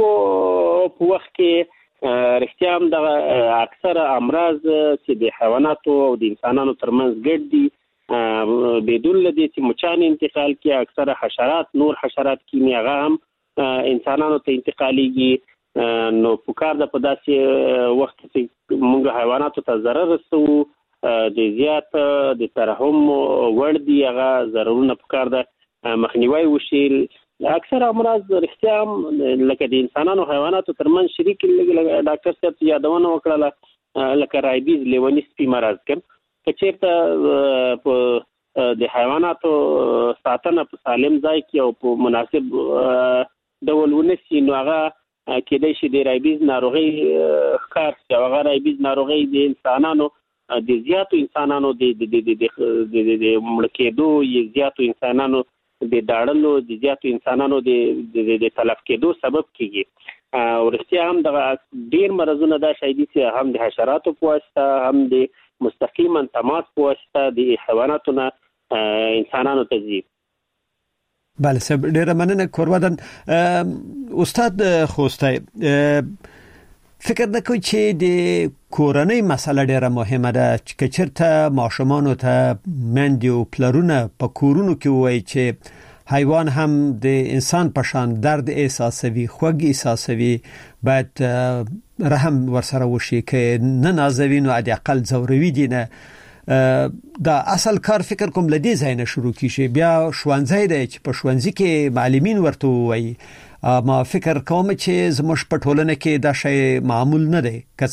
په وخت کې رښتیا هم د اکثره امراض چې د حیواناتو او د انسانانو ترمنځ ګډ دي بدون لدی چې مچان انتقال کې اکثره حشرات نور حشرات کې هغه هم انسانانو ته انتقاليږي نو پکار د په داسې وخت کې موږ حیواناتو ته ضرر رسو د زیات د ترحم ور دي هغه ضررونه پکار ده مخنیوي وشي اکثر امراض رښتیا هم لکه د انسانانو حیواناتو ترمنځ شریک ډاکټر صاحب یادونه وکړه لکه رایبیز لیونی سپي مرض کې کچېرته په د حیواناتو ساتنه په سالم ځای کې او په مناسب ډول ونسي نو هغه کېدای شي د رایبیز ناروغي ښکار شي هغه رایبیز ناروغي د انسانانو د زیاتو انسانانو د د د د مړ کېدو یې زیاتو انسانانو د داړلو د زیاتو انسانانو د د تلف کېدو سبب کیږي او رښتیا هم د ډیر مرزونه دا شایدي چې هم د حشراتو په واسطه هم د مستقیما تماس په واسطه د حیواناتو نه انسانانو ته ځي. بله سب ډیر مننه کوروادن استاد خوستای فکر نکوي چې د کورنۍ مسله ډیره مهمه ده چې چیرته ماشومان ته مندي او پلرونه په کورونو کې وایي چې حیوان هم د انسان په شان درد احساسوي خوږ احساسوي باید رحم ورسره وشي کې نه نازوي نو د اقل زوروي دي نه دا اصل کار فکر کوم لدی زاینه شروع کیږي بیا شوانځي دی چې په شوانځي کې معلمین ورته وایي ما فکر کوم چې زموږ په ټولنه کې دا شی معمول نه دی که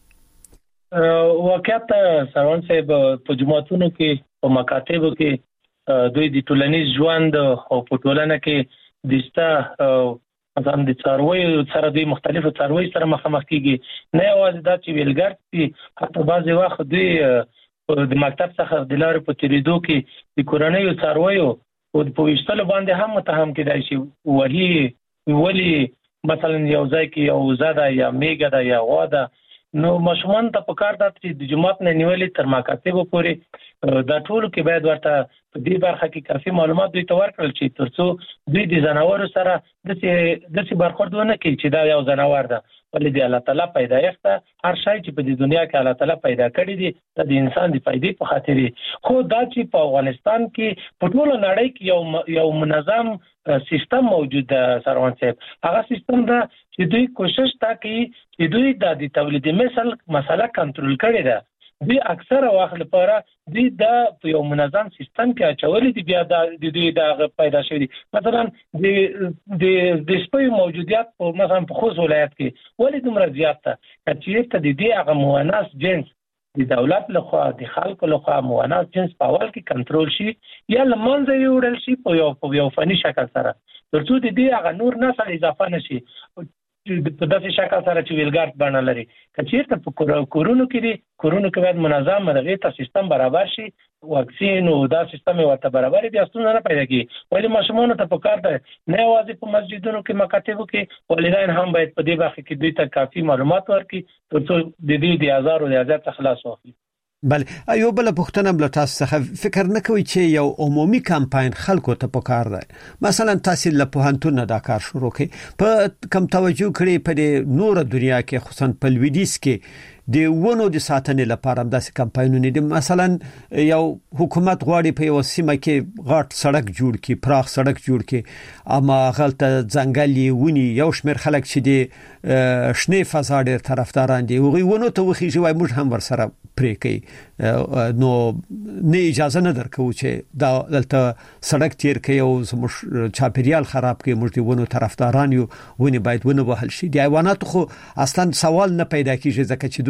څنګه واقعیت سروان صاحب په جماعتونو کې په مکاتبو کې دوی د ټولنیز ژوند او په ټولنه کې دستا مثلا د څاروي سره د مختلفو څاروي سره مخامخ کیږي نه یوازې دا چې ویلګر دي حتی بعضی وخت دوی د مکتب څخه د لارې په تیریدو کې د کورنۍ څاروي او په وشتلو باندې هم متهم کېدای شي وਹੀ ولی مثلا یو ځای کې یو زاده یا میګه دا یا غوا نو مشمون ته پکار ده چې د جماعت نه نیولې تر مکاتبو پورې دا ټول کې باید ورته په دې برخه کې کافي معلومات دوی ته ورکړل شي ترڅو دوی د زناورو سره د څه برخورد ونه کوي چې دا یو زناور ده ولې د الله تعالی پیدایښت هر شی چې په دې دنیا کې الله تعالی پیدا کړی دی د انسان د فائدې په خاطر خو دا چې په افغانستان کې په ټول نړۍ کې یو یو منظم سیستم موجود ده سروان صاحب هغه سیستم دا چې دوی کوشش تا کوي چې دوی د تولید مثال مسله کنټرول کړي ده دوی اکثره وخت لپاره دوی دا په یو منظم سیستم کې اچولې دي بیا د دوی د پیدا شوی مثلا د د د سپي موجودیت په مثلا په خوست ولایت کې ولې دومره زیات ده چې ته د دې هغه موناس جنس د دولت لخوا د خلکو لخوا موناس جنس په اول کې کنټرول شي یا لمنځه یوړل شي په یو په یو فني شکل سره ترڅو د دې هغه نور نسل اضافه نشي په داسې شکل سره چې ویلګارد باندې لري کچېرته په کورونو کې دي کورونو کې باید منظم دغه سیستم برابر شي واکسین او دا سیستم ورته برابر بیا ستونزه نه پیدا کیږي ولې ماشومان ته پکار ده نه یوازې په مسجدونو کې مکاتبو کې والدین هم باید په دې برخه کې دوی ته کافي معلومات ورکړي ترڅو د دې د هزار او د هزار خلاص واخلي. بله ایو بل پښتنه بل تاسو څخه فکر نه کوي چې یو عمومي کمپاین خلکو ته پکار ده مثلا تاسو له پوهنتون دا کار شروع کړي په کم توجه کړی په نور دنیا کې خصوصا په لویدیس کې د ونو د ساتنې لپاره داسې کمپاینونه دي مثلا یو حکومت غواړي په یو سیمه کې غاټ سړک جوړ کړي پراخ سړک جوړ کړي اما غلطه ځنګلي ونی یو شمیر خلک چې دي شنه فضا ډېر طرفداران دي وغي ونو ته وخیږي وای موږ هم ورسره پرې کوي نو نه اجازه نه درکو چې دا دلته سړک تیر کوي او زموږ چاپیریال خراب کوي موږ دی ونو طرفداران یو ونی باید ونه وهل شي دی حیوانات خو اصلا سوال نه پیدا کیږي ځکه چې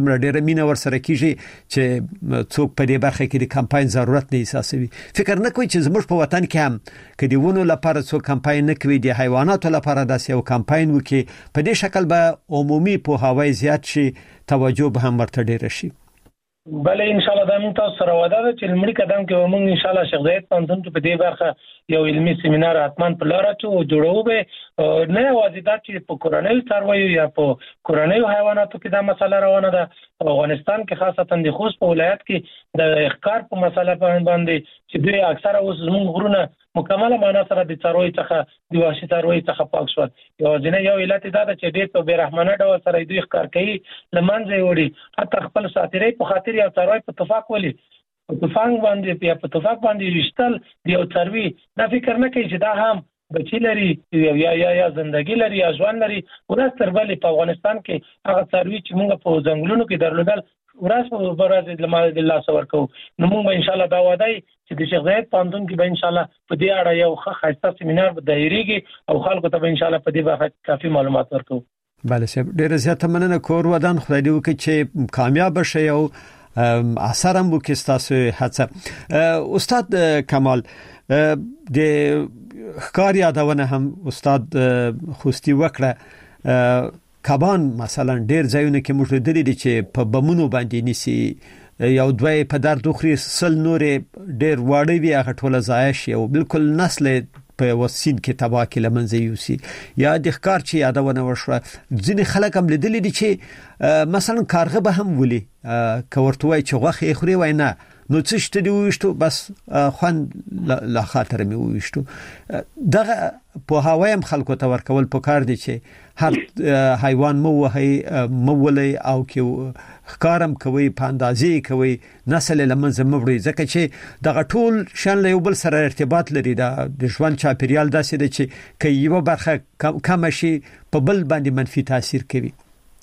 دومره ډېره مینه ورسره کیږي چې څوک په دې برخه کې د کمپاین ضرورت نه احساسوي. فکر نه کوي چې زموږ په وطن کې هم کدي ونو لپاره څوک کمپاین نه کوي، د حیواناتو لپاره داسې یو کمپاین وکي، په دې شکل به عمومي پوهاوی زیات شي، توجه به هم ورته ډېر شي. بله ان شاء الله دا موږ تاسو سره وعده ده چې لمړي قدم کې موږ ان شاء الله شیخ زاید پوهنتون په دې برخه یو علمي سیمینار اتمن په لار ته جوړو به نه یوازې دا چې په کورنۍ څارویو یا په کورنۍ حیواناتو کې دا مسله روانه ده. افغانستان کې خاصتا د خوست په ولایت کې د احکار په مسله باندې چې دوی اکثره اوس زموږ غرونه مکمله معنا سره د څاروي څخه د وحشي څاروي څخه پاک شول. یو ځنه یو علت دا ده چې ډېر په بیرحمانه ډول سره دوی ښکار کوي، لمنځه وړي، حتی خپل ساتیري په خاطر یو څاروي په اتفاق ولي په اتفاق باندې یا په اتفاق باندې وشتل د یو څاروي دا فکر نه کوي چې دا هم بچی لري یا یا یا زندگی لري یا ژوند لري. ورځ تر بلې په افغانستان کې هغه څاروي چې موږ په ځنګلونو کې درلودل ورځ په ورځ د لمال د الله سور کوو. نو موږ ان شاء الله دا وعده چې د شیخ زاید پوهنتون کې به ان شاء الله په دې اړه یو ښه خاصه سیمینار به دایریږي او خلکو ته به ان شاء الله په دې باندې کافي معلومات ورکوو. بله صاحب ډیره زیاته مننه. کور ودان خدای دې وکړي چې کامیاب شي او اثر هم وکړي تاسو هڅه. استاد کمال د ښکار یادونه هم استاد خوستی وکړه. کبان مثلا ډیر ځایونه کې موږ لیدلې دي چې په بمونو باندې نسی یو دوی په درد خوري، سل نورې ډیر واړه وي، هغه ټول ضایع شي او بالکل نسل په وسین کې تباہ کې لمنځه یوسي. یا د ښکار چې یادونه وشوه، ځینې خلک هم لیدلې دي چې مثلا کارغه به هم ولي کورتوي چې غوښه خوري وای نه نو څه شته دی وشتو بس خوان لا خاطر می وشتو. دغه په هوایم خلکو ته ورکول پکار دي چې هر حیوان مو وهي مولي او کې ښکارم کوي، په اندازې کوي، نسل لمنځه مړي، ځکه چې دغه ټول شان له یو بل سره ارتباط لري. د ژوند چاپیریال داسې دی چې کې یو برخه کم شي په بل باندې منفي تاثیر کوي.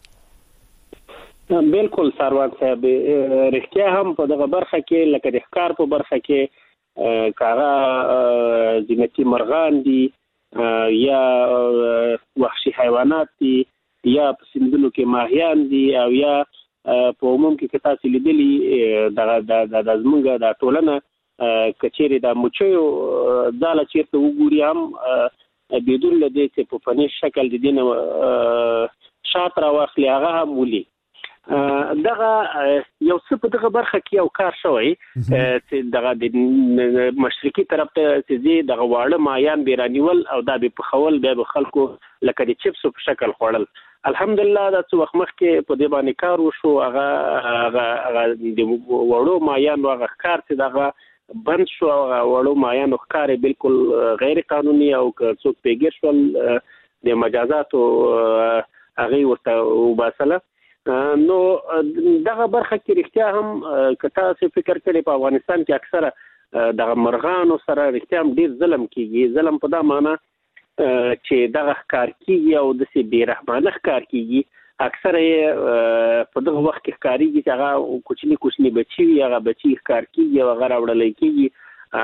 بالکل سروان صاحب، رښتیا هم په دغه برخه کې لکه د ښکار په برخه کې کاغه زینتي مرغان دي یا وحشي حیوانات دي یا په سیندونو کې ماهیان دي او یا په عموم کې که تاسو لیدلي دغه د زمونږ د ټولنه کچېرې د مچیو ځاله چېرته وګوري هم بدون له دې چې په فني شکل د دې نه شات راواخلي هغه هم ولي. دغه یو څه په دغه برخه کې یو کار شوی چې دغه د مشرقي طرف ته چې دغه واړه مایان بیرانیول او دا به په خول به خلکو لکه د چپسو په شکل خوړل. الحمدلله دا څو وخت مخکې په دې باندې کار وشو، هغه هغه د وړو مایان هغه کار چې دغه بند شو، هغه وړو مایان ښکار بالکل غیر قانوني او څوک پیګر شول د مجازاتو هغه ورته وباسله. نو دغه برخه کې رښتیا هم که تاسو فکر کړئ په افغانستان کې اکثره دغه مرغانو سره رښتیا هم ډیر ظلم کیږي. ظلم په دا معنی چې دغه ښکار کیږي او داسې بېرحمانه ښکار کیږي. اکثره یې په دغه وخت کې ښکارېږي چې هغه کوچني کوچني بچي وي، هغه بچي ښکار کیږي او هغه راوړلی کیږي،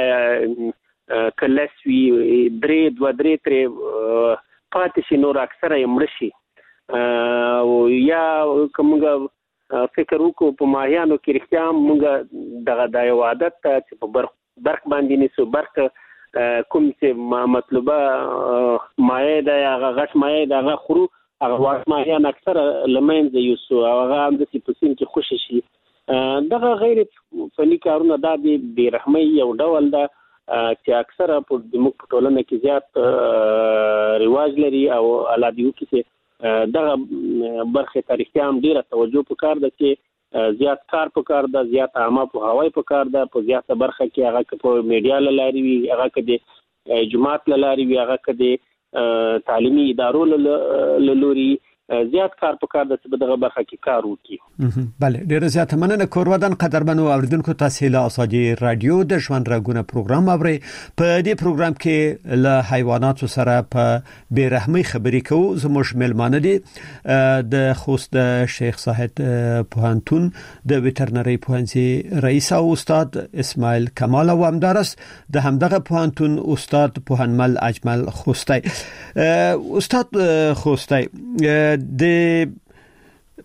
هغه که لس وي درې دوه درې ترې پاتې شي، نور اکثره یې مړه شي. یا که موږ فکر وکړو په ماهیانو کې رښتیا هم موږ دغه دا یو عادت ته چې په برق برق باندې نیسو، برق کوم چې مطلوبه مایع ده هغه غټ مایع ده هغه خورو، هغه واړه ماهیان اکثره له منځه یوسو او هغه همداسې په سیند کې خوشې شي. دغه غیر فني کارونه دا د بېرحمۍ یو ډول ده چې اکثره په زموږ په ټولنه کې زیات رواج لري او الله دې وکړي چې دغه برخه تاریخي هم ډیره توجه پکار ده چې زیات کار پکار ده، زیات عامه په هوای پکار ده، په زیاته برخه کې هغه که په میډیا لاري وي، هغه که د جماعت لاري وي، هغه که د تعلیمي ادارو لوري زیات کار پکار ده چې دغه برخه کې کار وکړي. بله ډیره زیاته مننه. کورودان قدرمنو اوریدونکو، تاسو له اساجي رادیو د ژوند راګونه پروګرام اورئ. په دې پروګرام کې له حیواناتو سره په بیرحمۍ خبرې کوو. زموږ ملمانه دي د خوست د شیخ زاید پوهنتون د وټرنری پوهنځي رئیس او استاد اسماعیل کمال او همدارس د همدغه پوهنتون استاد پوهنمل اجمل خوستی. استاد خوستی، د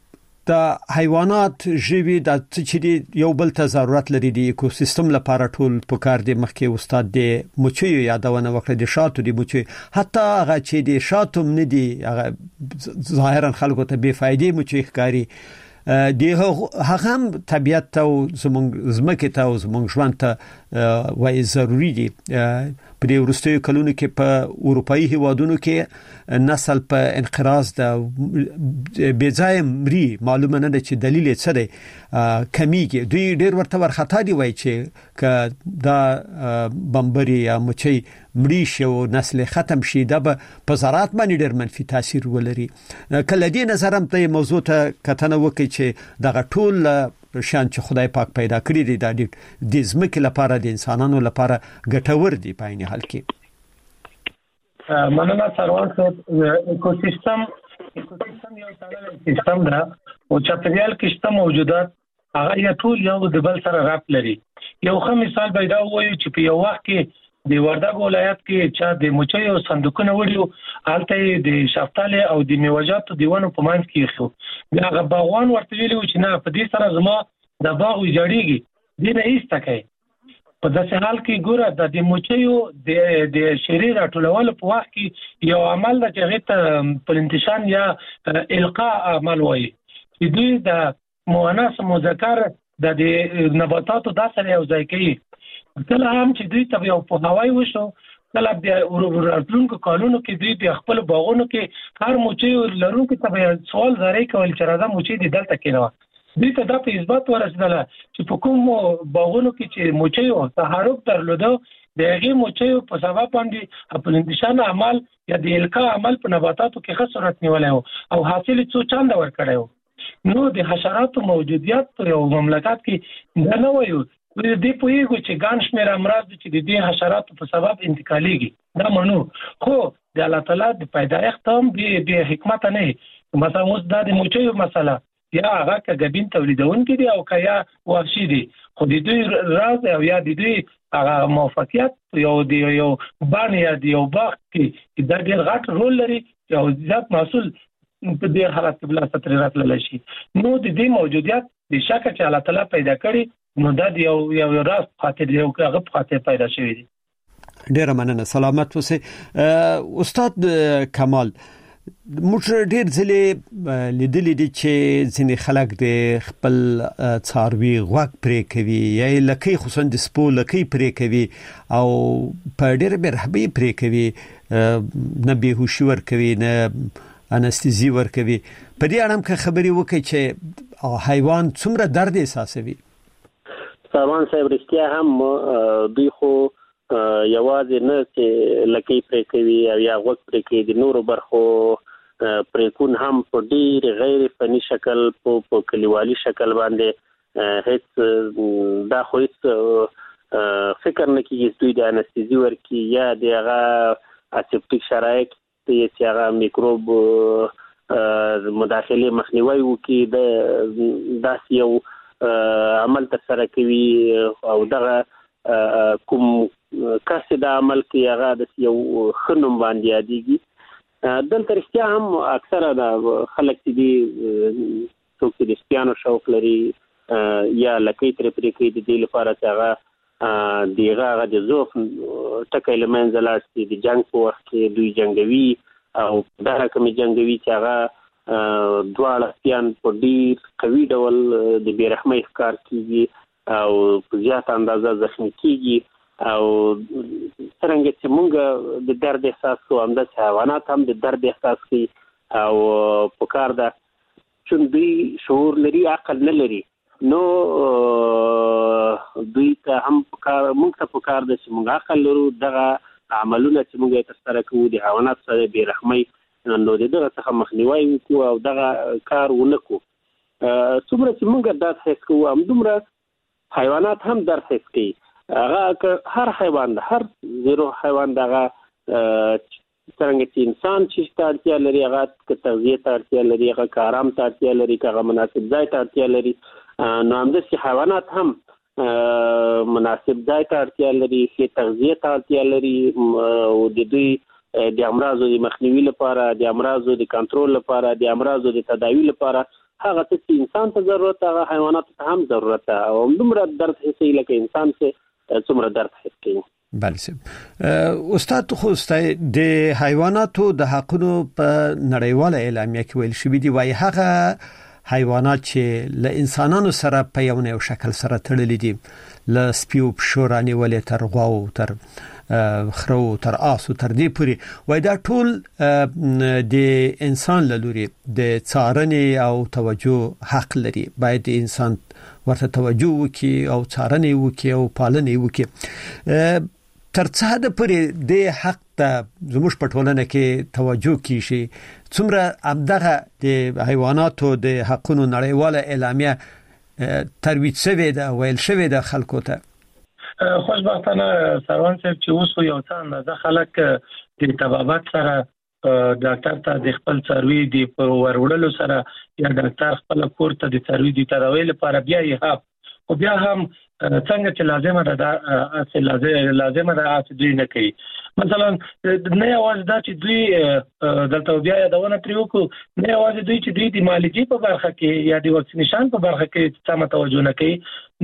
د حیوانات ژوي د چې یو بل ته ضرورت لري د ایکوسیستم لپاره ټول په کار دی. مخکې استاد د مچیو یادونه وکړه د شاتو د مچي حتی هغه چې د شاتو نه دی هغه ظاهرا خلکو ته بے فائدې مچي ښکاری دی. هغه هم طبيعت ته او زمونږ زمکه ته او زمونږ ژوند ته وایي ضروری دي. په دې ورستیو کلونو کې په اروپאי هیوادونو کې نسل په انقراض د بځای مري معلومه نه ده چې دلیل یې څه دی کمیږي. دوی ډېر ورته ورخطا دي وایي چې ک دا بمبري یا مچي مړی شي او نسل ختم شي دا په زراعت باندې ډېر منفي تاثیر ولري. کله دې نظر هم ته موضوع ته کتنه وکړي چې دغه ټول شان چې خدای پاک پیدا کړی دی د دې ځمکې لپاره د انسانانو لپاره ګټور دی په عین حال کې. مننه سروان صاحب. ایکوسیستم ایکوسیستم یو تړلی سیستم ده او چاپیریال کې شته موجودات هغه یا ټول یو د بل سره رابط لري. یو ښه مثال پیدا وایو چې په یو وخت کې د وردګ ولایت کې چې د مچیو صندوقونه وړيو هلته د شفتالو او د میوه‌جاتو دیوانو په منځ کې خو بیا هغه باغوان ورته ویلو چې نه په دې سره زما د باغ ویجاړيږي دې نه ایسته کوي. په داسې حال کې ګوره د مچیو د د شری راټولولو په وخت کې یو عمل د چغې پلنتشان یا القاء عمل وایي چې دوی د مؤنث مذکر د نباتاتو د سره یو ځای کوي. کله هم چې دوی ته یو په هوای وشو کله بیا ورونکو کالونو کې دوی په خپل باغونو کې هر موچي لرونکو ته سوال زاري کول چې راځه موچي د دلته کېنو دوی ته دا په اثبات ورسېدل چې په کوم باغونو کې چې موچي او تحرک درلوده د هغه موچي په سبب باندې خپل اندشان عمل یا د الکا عمل په نباتاتو کې ښه صورت نیولای او حاصل څو چاند ور کړو. نو د حشراتو موجودیت په یو مملکت کې دا نه وایو د دې په یو چې ګان شمیر امراض چې د دې حشراتو په سبب انتقاليږي دا منو خو د الله تعالی د پیدایښت هم د حکمت نه مثلا اوس د موچیو مسله یا هغه کګبین تولیدون کې دي او کیا وحشي دي خو د دوی راز او یا د دوی هغه موافقت یو دی یو باندې یا دی یو باغ کې دا ډېر غټ رول لري او زیات محصول په دې حالت کې بل ستر راتلل شي. نو د دې موجودیت د شک چې الله تعالی پیدا کړي نو دا یو یو راز خاطر یو هغه خاطر پیدا شوی دی. ډیر مننه سلامت اوسئ. استاد کمال موږ ډیر ځلې لیدلې دي چې ځینې خلک د خپل څاروي غوږ پرې کوي یا لکې خصوصا د سپو لکې پرې کوي او په ډیر برهبي پرې کوي نه بهوشي ور کوي نه انستيزي ور کوي. په دې اړه هم خبرې وکړي چې حیوان څومره درد احساسوي. سامان صاحب رښتیا هم دوی خو یوازې نه چې لکې پرې کوي او یا غوږ پرې کوي د نورو برخو پرې کون هم په ډیر غیر فني شکل په کلیوالي شکل باندې هیڅ دا خو هیڅ فکر نه کیږي دوی د انستيزي ورکی یا د هغه اسپټیک شرایط چې هغه میکروب مداخله مخنیوي وکي د داس یو عمل تر سره کوي او دغه کوم کس د عمل کې هغه د یو خنوم باندې یادېږي. دلته رښتیا هم اکثره د خلک چې څوک د سپیانو شوق لري یا لکې تر پرې کې د دې لپاره چې هغه دیغه د زوف ټکې لمنځه لاړ شي د جنگ په وخت کې دوی جنگوي او دا کوم جنگوي چې هغه دواړه سپیان په ډیر قوي ډول د بیرحمۍ ښکار کیږي او په زیات اندازه زخمي کیږي او څنګه چې موږ د درد احساس کوو همداسې حیوانات هم د درد احساس کوي او په کار ده چې دوی شعور لري عقل نه لري نو دوی ته هم کار موږ ته په کار ده چې موږ عقل لرو دغه عملونه چې موږ یې ترسره کوو د حیوانات سره بیرحمۍ نو دغه څخه مخنیوي وکړو او دغه کار ونه کړو. څومره چې موږ درد حس کوو همدومره حیوانات هم درد حس کوي. هغه هر حیوان هر زیرو حیوان دغه څنګه چې انسان چې اړتیا لري هغه ک تغذیه ته اړتیا لري هغه آرام ته اړتیا لري هغه مناسب ځای ته اړتیا لري نو همداسې حیوانات هم مناسب ځای ته اړتیا لري ښه تغذیه ته اړتیا لري او د دوی د امراضو د مخنیوي لپاره د امراضو د کنټرول لپاره د امراضو د تداوی لپاره هغه څه انسان ته ضرورت هغه حیوانات ته هم ضرورت ده او دومره درد حس لکه انسان څه څومره درد حس کوي. بله سم استاد خو د حیواناتو د حقونو په نړیواله اعلامیه کې ویل شوی دی وايي هغه حیوانات چې له انسانانو سره په یو نه شکل سره تړلي دي له سپیو پښورانی ولې تر غواو تر خرو تر آسو تر دې پوري وای دا ټول د انسان له لوري د څارنې او توجه حق لري باید انسان ورته توجه وکي او څارنې وکي او پالنې وکي تر څه د پوري د حق ته زموږ په ټولنه کې توجه کیږي څومره امدغه د حیواناتو د حقونو نړیواله اعلامیه ترویج شوی ده ویل شوی ده خلکو ته. خوشبختانه سروان صاحب چې اوس یو څه اندازه خلک د طبابت سره ډاکټر ته د خپل څاروي د ورولو سره یا ډاکټر خپل کور ته د څاروي د تراویل لپاره بیا یې او بیا هم څنګه چې لازمه ده اصل لازمه ده چې دوی نه کوي. مثلا نه یوازې دا چې دوی دلته بیا یادونه تری وکړو نه یوازې دوی چې دوی د مالجی په برخه کې یا د واکسینیشن په برخه کې سم توجه نه کوي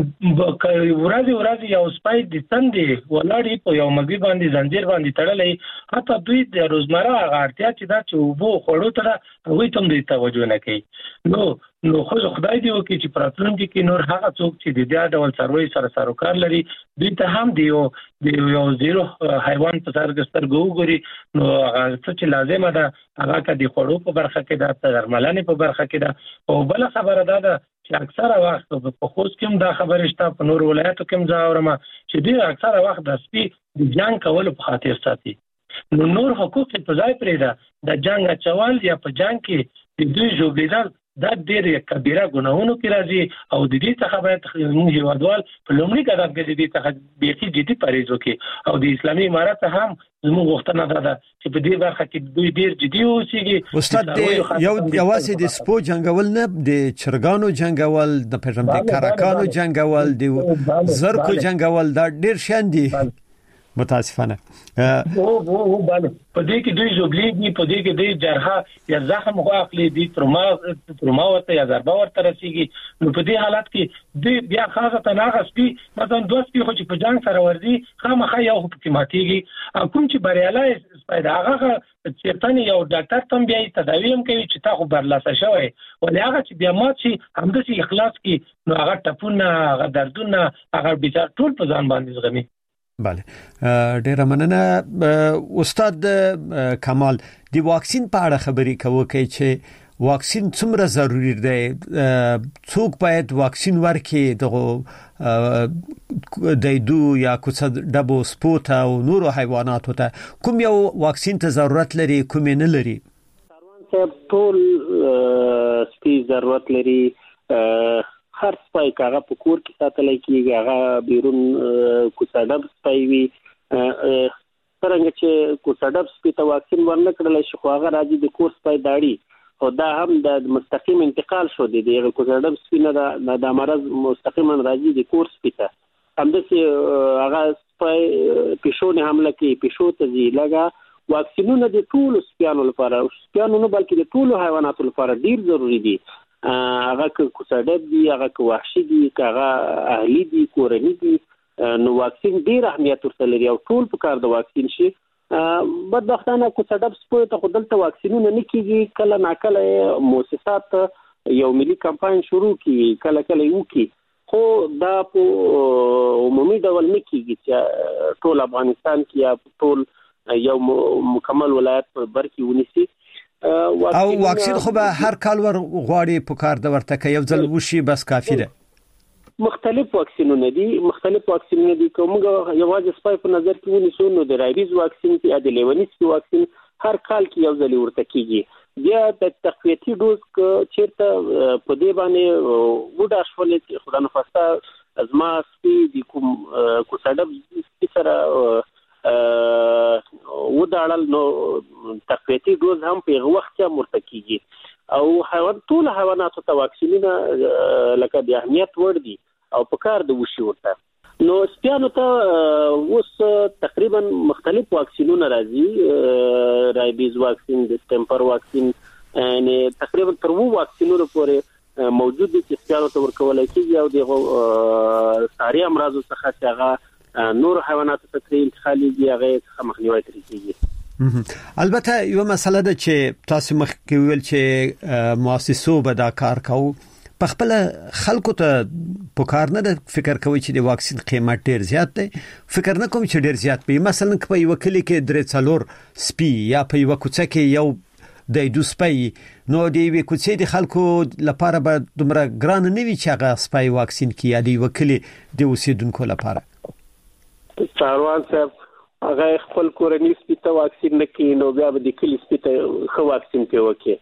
ورځي ورځي یو سپای د تندې ولاړی په یو مګي باندې زنجیر باندې تړلې حتی دوی د روزمره اړتیا چې دا چې وبو خوړو ته وي تم دې توجه نه کوي. نو نو خو خدای دې وکړي چې پراتلونکي کې نور هغه څوک چې د دې ډول څاروي سره سروکار لري دوی ته هم دیو د یو زیرو حیوان په سر ګسترګو وګوري نو هغه څه لازمه ده هغه کدي خوړو په برخه کې ده درملنې په برخه کې ده او بل خبره ده چې اکثره وخت په خوست کې دا خبره شته په نور ولایتو کې ځاورم چې دوی اکثره وخت د سپي د جنگ کول په خاطر ساتي نو نور حقوق په ځای پرې ده د جنگ اچول یا په جنگ کې د دوی جوړیدل دا ډېر کبیره ګناهونو کې راځي او د دې څخه باید موږ هیوادوال په لومړي قدم کې د دې څخه بیخي جدي پریز وکړي او د اسلامي امارت هم زموږ غوښتنه ده چې په دې برخه کې دوی ډېر جدي اوسېږي. استاد یو یوازې د سپو جنگول نه د چرګانو جنگول د پرم د کراکانو جنگول د زرکو جنگول دا ډېر شان دي متاسفانه او او باندې په دې کې دوی جوړلې په دې کې د جرحه یا زخم غواخلي دي ترما ترما ورته یا ضربه ورته رسیږي نو په دې حالت کې دوی بیا خاصه تناغسپي مثلا دوستي خو چې په جنگ سره ورزي خامخا یو حکومتيږي کوم چې بریالای پیدا هغه چېرته یو ډاکټر تم بیا تداوی هم کوي چې تاسو برلاسه شوی ولې هغه چې بیا مات شي همداسي اخلاص کی نو هغه ټپونه هغه دردونه هغه بيچار ټول په ځان باندې زغمي. بله ډیره مننه استاد کمال دی واکسین په اړه خبرې کوي چې واکسین څومره ضروری دی څوک باید واکسین ورکړي دغه دایدو یا کوڅه ډبو سپوت او نورو حیواناتو ته کوم یو واکسین ته ضرورت لري کوم نه لري؟ سروان صاحب ټول سپي ضرورت لري هر سپای کاغه په کور کې ساتل کېږي هغه بیرون کوڅاډب سپای وي څنګه چې کوڅاډب سپي ته واکسین ورنه کړل شي خو هغه راځي د کور سپای داړي او دا هم د مستقیم انتقال شو دی د کوڅاډب سپي نه د مرض مستقیما راځي د کور سپي ته همداسې هغه سپای پښونه حمله کوي پښو ته ځي لګا واکسینونه د ټول سپیانو لپاره سپیانو نه بلکې د ټول حیواناتو لپاره ډیر ضروری دي هغه کوڅاډب دي هغه وحشي دي هغه اهلي دي کورني دي نو واکسین ډیر اهمیت ورته لري او ټول په کار د واکسین شي بدبختانه کوڅاډب سپوږ ته خودلته واکسینونه نه کیږي کله ناکله مؤسسات یو ملي کمپاین شروع کی کله کله یو کی خو دا په عمومي ډول نه کیږي چې ټول افغانستان کې یا ټول یو مکمل ولایت په بر کې ونیسي او واکسین خو به هر کال ور غواړي په کار د ورته کې یو ځل وشي بس کافي ده. مختلف واکسینونه دي مختلف واکسینونه دي کومه یوازې سپای په نظر کې ونیسو نو د رایبیز واکسین کې د لیونیس واکسین هر کال کې یو ځل ورته کیږي بیا د تقویتي ډوز چیرته په دې باندې وډا شولې خدای نه خواسته ازما سپي د کوم کوڅاډب سره و داړل نو تقویتي ډوز هم په وخت کې مرتکیږي او حیوان ټول حیواناتو ته واکسینونه لکه د اهمیت ور دي او په کار د وشي ورته نو سپیانو ته اوس تقریبا مختلف واکسینونه راځي رایبیز واکسین د ټمپر واکسین یعنی تقریبا تر وو واکسینونو پورې موجود دي چې سپیانو ته ورکول کېږي او د ساري امراض څخه چې هغه نور حیوانات ته ترې انتقالېږي هغه څخه مخنیوي ترې کېږي. البته یو مسله ده چې تاسو مخکې ویل چې مؤسسو به دا کار کوي په خپل خلکو ته په کار نه د فکر کوي چې د واکسین قیمت ډیر زیات دی فکر نه کوم چې ډیر زیات وي مثلا په یو کلی کې درې څلور سپي یا په یو کوڅه کې یو د دوه سپي نو دی وی کوڅې د خلکو لپاره به دومره ګران نه وي چې هغه سپي واکسین کیږي دی وکړي د اوسیدونکو لپاره. څاروان صاحب هغه خپل کورنی سپي ته واکسین نه کوي نو بیا به د کلی سپي ته خو واکسین کوي وکړي.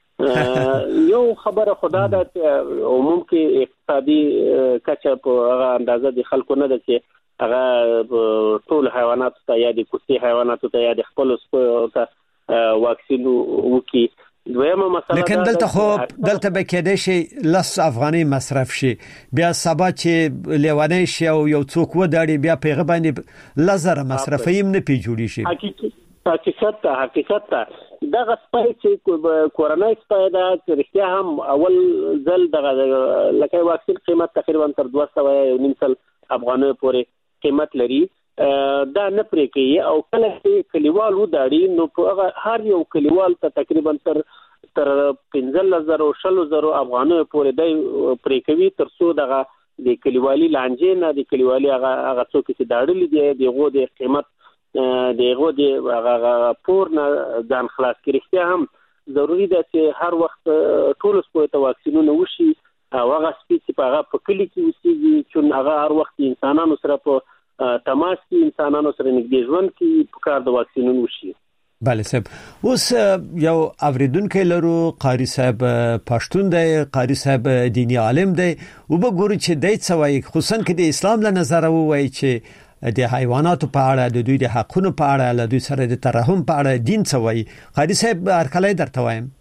یو خبره خدا ده چې عموم کې اقتصادي کچه په هغه اندازه د خلکو نه ده چې هغه ټول حیوانات ته یا د کوڅې حیوانات ته یا د خپل سپو ته واکسین وکي. دویمه مسله لیکن دلته خو دلته به کېدې شي لس افغاني مصرف شي بیا سبا چې لیوانه شي او یو څوک وداړي بیا پیغه باندې لزر مصرف یې نه پی جوړی شي. حقیقت ته حقیقت ته دغه سپای چې کورونای سپای دا چې رښتیا هم اول ځل دغه لکه واکسین قیمت تقریبا تر دوه سوه یو نیم سل افغانۍ پورې قیمت لري دا نه پرې کوي او کله چې کلیوال وداړي نو په هغه هر یو کلیوال ته تقریبا تر تر پنځه زره او شل زره افغانۍ پورې دی پرې کوي تر څو دغه د کلیوالي لانجې نه د کلیوالي هغه هغه څوک چې داړلي دی دغه د قیمت دغه د هغه پور نه ځان خلاص کړي. رښتیا هم ضروری ده چې هر وخت ټول سپو ته واکسینونه وشي او هغه سپي چې په هغه په کلی کې اوسېږي چې هغه هر وخت انسانانو سره په تماس کې انسانانو سره نږدې ژوند کې په کار د واکسینونو وشي. بله صاحب اوس یو اوریدونکو لرو قاری صاحب پښتون دی قاری صاحب دینی عالم دی او به ګوري چې دای څه وایي خصوصا کې د اسلام له نظر وایي چې د حیواناتو په اړه د دوی د حقونو په اړه له دوی سره د ترحم په اړه دین څه وایي. قاری صاحب هرکله درته وایم.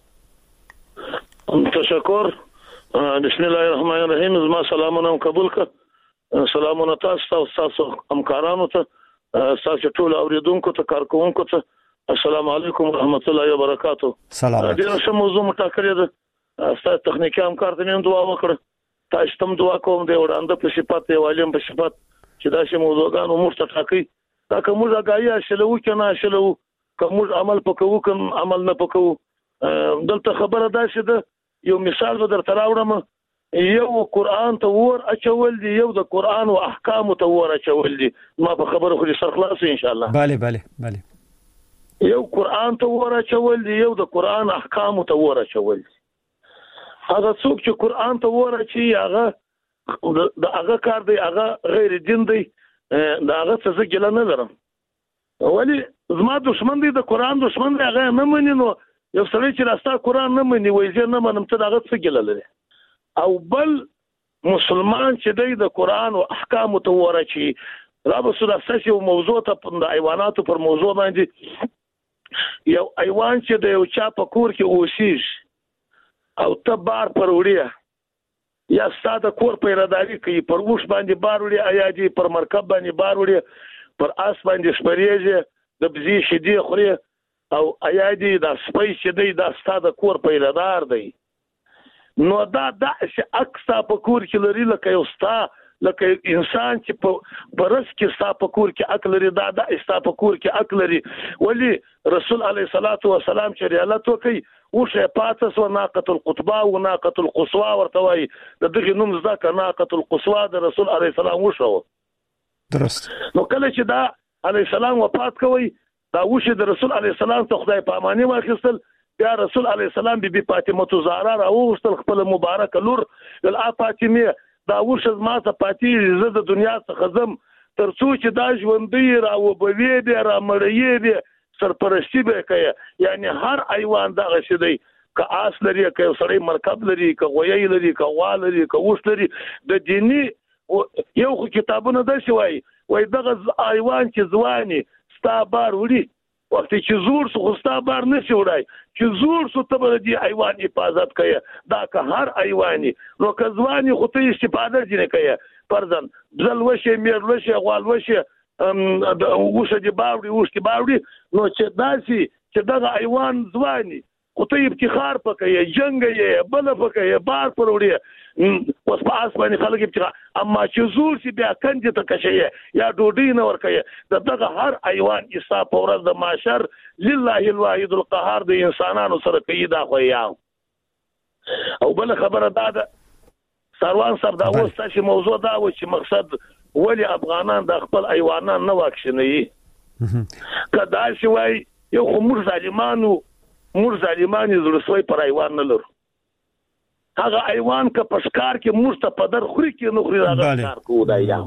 تشکر. بسم الله الرحمن الرحیم. زما سلامونه قبول کړه. سلامونه تاسو او تاسو همکارانو ته تاسو ټول اوریدونکو ته کارکونکو ته السلام علیکم ورحمت الله وبرکاتہ. سلام. د څه موضوع مټاکړه ده تاسو تخنیکی همکار ته دعا وکړه تاسو تم دعا کوم دی وړاندې په صفات دی والیم په صفات چې دا شی موضوعګانو مرته ټاکي دا کوم ځای شلو کنه شلو کوم عمل پکوو کوم عمل نه پکوو دلته خبره ده چې ده یو مثال به درته راوړم. یو قرآن ته ور اچول دي یو د قرآن او احکام ته ور اچول دي ما په خبره خو سر خلاص ان شاء الله. bale bale bale. یو قرآن ته ور اچول دي یو د قرآن احکام ته ور اچول دي. هغه څوک چې قرآن ته ور اچي هغه د هغه کار دی هغه غیر دین دی دا هغه څه ګل نه لرم ولی زما دشمن دی د قرآن دشمن دی هغه نه مني نو یو سړی چې راستا قرآن نه مني وایي زه نه منم ته هغه څه ګل لري. او بل مسلمان چې د قرآن او احکام ته ورچی را به سود اساسي موضوع ته د حیواناتو پر موضوع باندې یو حیوان چې د یو چا په کور کې اوسېږي او ته بار پر وړي یا ستاسو کور په راداري کوي پر وښ باندې بار وړي ایا دي پر مرکب باندې بار وړي پر اس باندې شپریږي د بزی شدي خوري او ایا دي د سپي شدي د ستاسو کور په رادار دی نو دا دا چې اکسا په کور کې لري لکه یو ستا لکه انسان چې په برس کې ستا په کور کې عقل لري دا دا ستا په کور کې عقل لري ولی رسول علیه الصلاۃ والسلام چې ریالت وکي او شه پاتس و ناقۃ القطبا و ناقۃ القصوا ورته وای د دغه نوم ځکه ناقۃ القصوا د رسول علیه السلام وشو درست. نو کله چې دا علیه السلام وفات کوي دا وشه د رسول علیه السلام ته خدای په امانه واخیستل بیا رسول علیه السلام بی بی فاطمه زهرا راوستل خپل مبارک لور ل فاطمه دا ورشه ما ته پاتې زه د دنیا څخه زم تر څو چې دا ژوندۍ را وبوي به را مړی به سرپرستی به کوي یعنی هر حیوان دغه شي دی که آس لري که سړی مرکب لري که غوی لري که غوا لري که وښ لري د دینی یو کتابونه د شوی وای دغه حیوان چې ځواني ستا بار وړي وخت چې زور سو خوستا بار نه شي وړای چې زور سو ته د حیوان حفاظت کوي دا که هر حیواني نو که ځواني خو ته استفاده دي نه کوي پرځن ځل وشه میر وشه غوال وشه د وشه دی باوړي وشه دی باوړي نو چې داسي چې دغه حیوان ځواني خو ته افتخار پکې جنگ یې بل پکې بار پر وړي اوس په اسماني خلک افتخار اما چې زور سي بیا کنځ ته کشي یا ډوډۍ نه ورکې دغه هر حیوان ایسا پورز د معاشر لله الواحد القهار د انسانانو سره کوي دا خو یا او بل خبره دا ده سروان صاحب دا اوس تاسو موضوع دا و چې مقصد ولی افغانان د خپل ایوانان نه واکشنوي کدا شي وای یو خمر ظالمانو مور ظالمانی زړسوي پر ایوان نه لرو هغه ایوان که پشکار کې مرسته پدر خوري کې نو خوري راغلی کار کو دا یا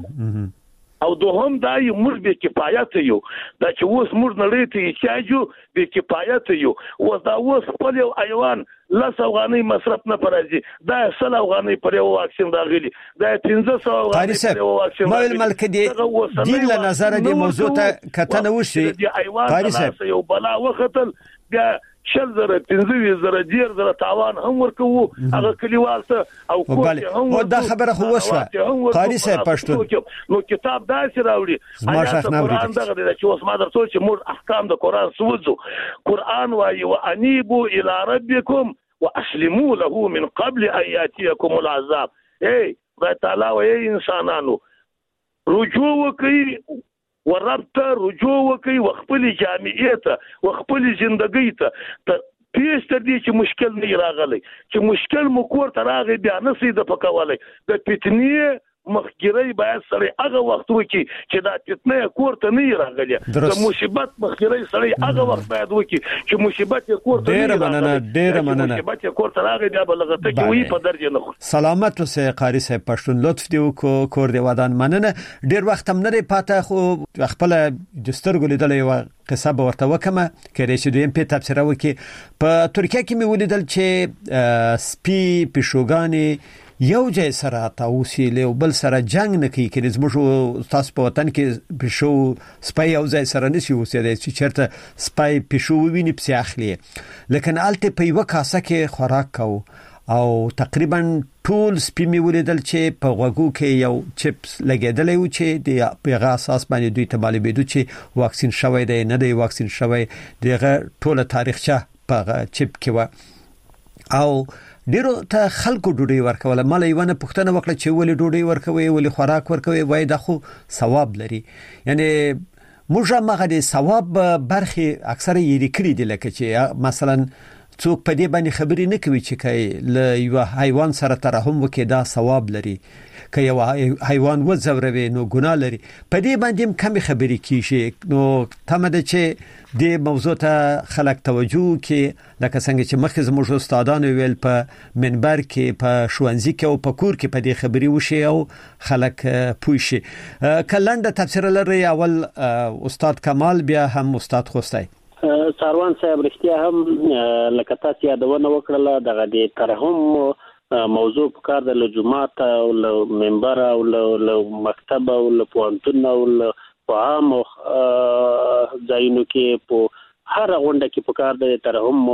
او دوهم دا یو موږ به کفایت یو دا چې اوس موږ نړۍ ته احتیاج به کفایت یو او دا اوس په یو ایوان لس افغاني مصرف نه پرځي دا سل افغاني پر یو واکسین راغلي دا پنځه سوه افغاني پر یو واکسین مال ملک دی دین له نظر دی موضوع ته کتنه وشي قاری صاحب یو بلا وختل بیا شل زره پنځه زره ډیر زره تاوان هم ورکو هغه کلیوال ته او کوم هم دا خبره خو وشوه قاری صاحب پښتون نو کتاب داسې راوړي آیات قرآن دغه د چې اوس ما درته چې موږ احکام د قرآن سوځو قرآن وايي وانيبوا الى ربكم واسلموا له من قبل ان ياتيكم العذاب اے خدای تعالی وايي انسانانو رجوع وکړي ورب ته رجوع وکي وخپل جامعې ته وخپل ژوندۍ ته پیش تر دې چې مشکل نه راغلی چې مشکل مو کور ته راغی بیا نه سي د پکولای د فتنې مخګری باید سره هغه وخت وکي چې دا فتنه کور ته نه راغلی د مصیبت مخګری سره هغه وخت باید وکي چې مصیبت کور ته ډیر مننه ډیر مننه مصیبت کور ته راغی بیا بلغته کې وی په درجه نه سلامت اوسه قاری صاحب پښتون لطف دی کو کور دی ودان مننه ډیر وخت هم نه پاته خو خپل دسترګو لیدل یو قصه به ورته وکمه کړي چې دویم په تفسیر وکي په ترکیه کې مې ولیدل چې سپی پښوګانی یو ځای سره تاسو له بل سره جنگ نه کوي چې زموږ تاسو په وطن کې پښو سپای یو ځای سره نشي اوسېدای چې چرته سپای پښو ویني پسې اخلي لکه الته په یو کاسه کې خوراک کو او تقریبا ټول سپی می ولیدل چې په غوګو کې یو چپس لګیدلې و چې د پیغام اساس باندې دوی ته معلومه دي چې واکسین شوی دی نه دی واکسین شوی دغه ټول تاریخچه په چپ کې و او ډیرو ته خلکو ډوډۍ ورکوله مال یوانه پښتنه وکړه چې ولې ډوډۍ ورکوي ولې خوراک ورکوي وای دا خو ثواب لري یعنی موږ هغه د ثواب برخه اکثره یې لیکلي دي لکه چې مثلا څوک په دې باندې خبرې نه کوي چې کای له یو حیوان سره ترحم وکړي دا ثواب لري که یو حیوان وځوروي نو ګناه لري په دې باندې کم خبرې کیږي نو تمه ده چې د موضوع ته خلک توجه کې لکه څنګه چې مخکې زموږ استادانو ویل په منبر کې په شوانځي کې او په کور کې په دې خبرې وشي او خلک پوه شي کلنده تفسیر لري اول استاد کمال بیا هم استاد خوستای ساروان صاحب رښتیا هم لکه تاسو یادونه وکړه دغه د ترحم موضوع په کار د جمعات او منبر او مکتب او پوهنتون او په عام ځایونو کې په هر غونډه کې په کار د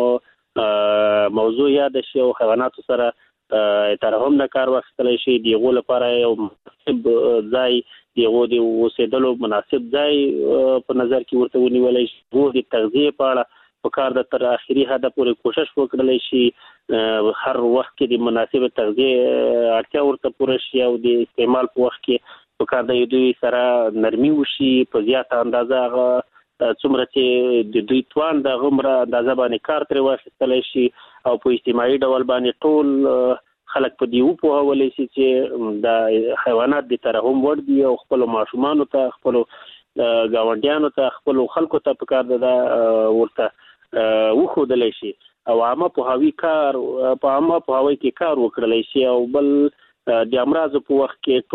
ترحم موضوع یاد شي او حیوانات سره ترحم د کار واخیستل شي دیغه لپاره یو مناسب ځای دیغه د اوسېدلو مناسب ځای په نظر کې ورته ونیول شي وو د تغذیه په اړه په کار د تر اخري هدف پورې کوشش وکړل شي هر وخت کې د مناسب تغذیه اړتیا ورته پوره شي او د استعمال په وخت کې په کار د دوی سره نرمي وشي په زیاته اندازه څومره چې د دوی توان د غمره اندازه باندې کار تر واخیستل شي او په اجتماعي ډول باندې ټول خلک په دیو په حواله شي چې د حیوانات د ترحم ور دي او خپل ماشومان ته خپل گاونډیانو ته خپل خلکو ته په کار د ورته وخودل شي او عامه په هوی کار په عامه په هوی کې کار وکړل شي او بل د امراض په وخت کې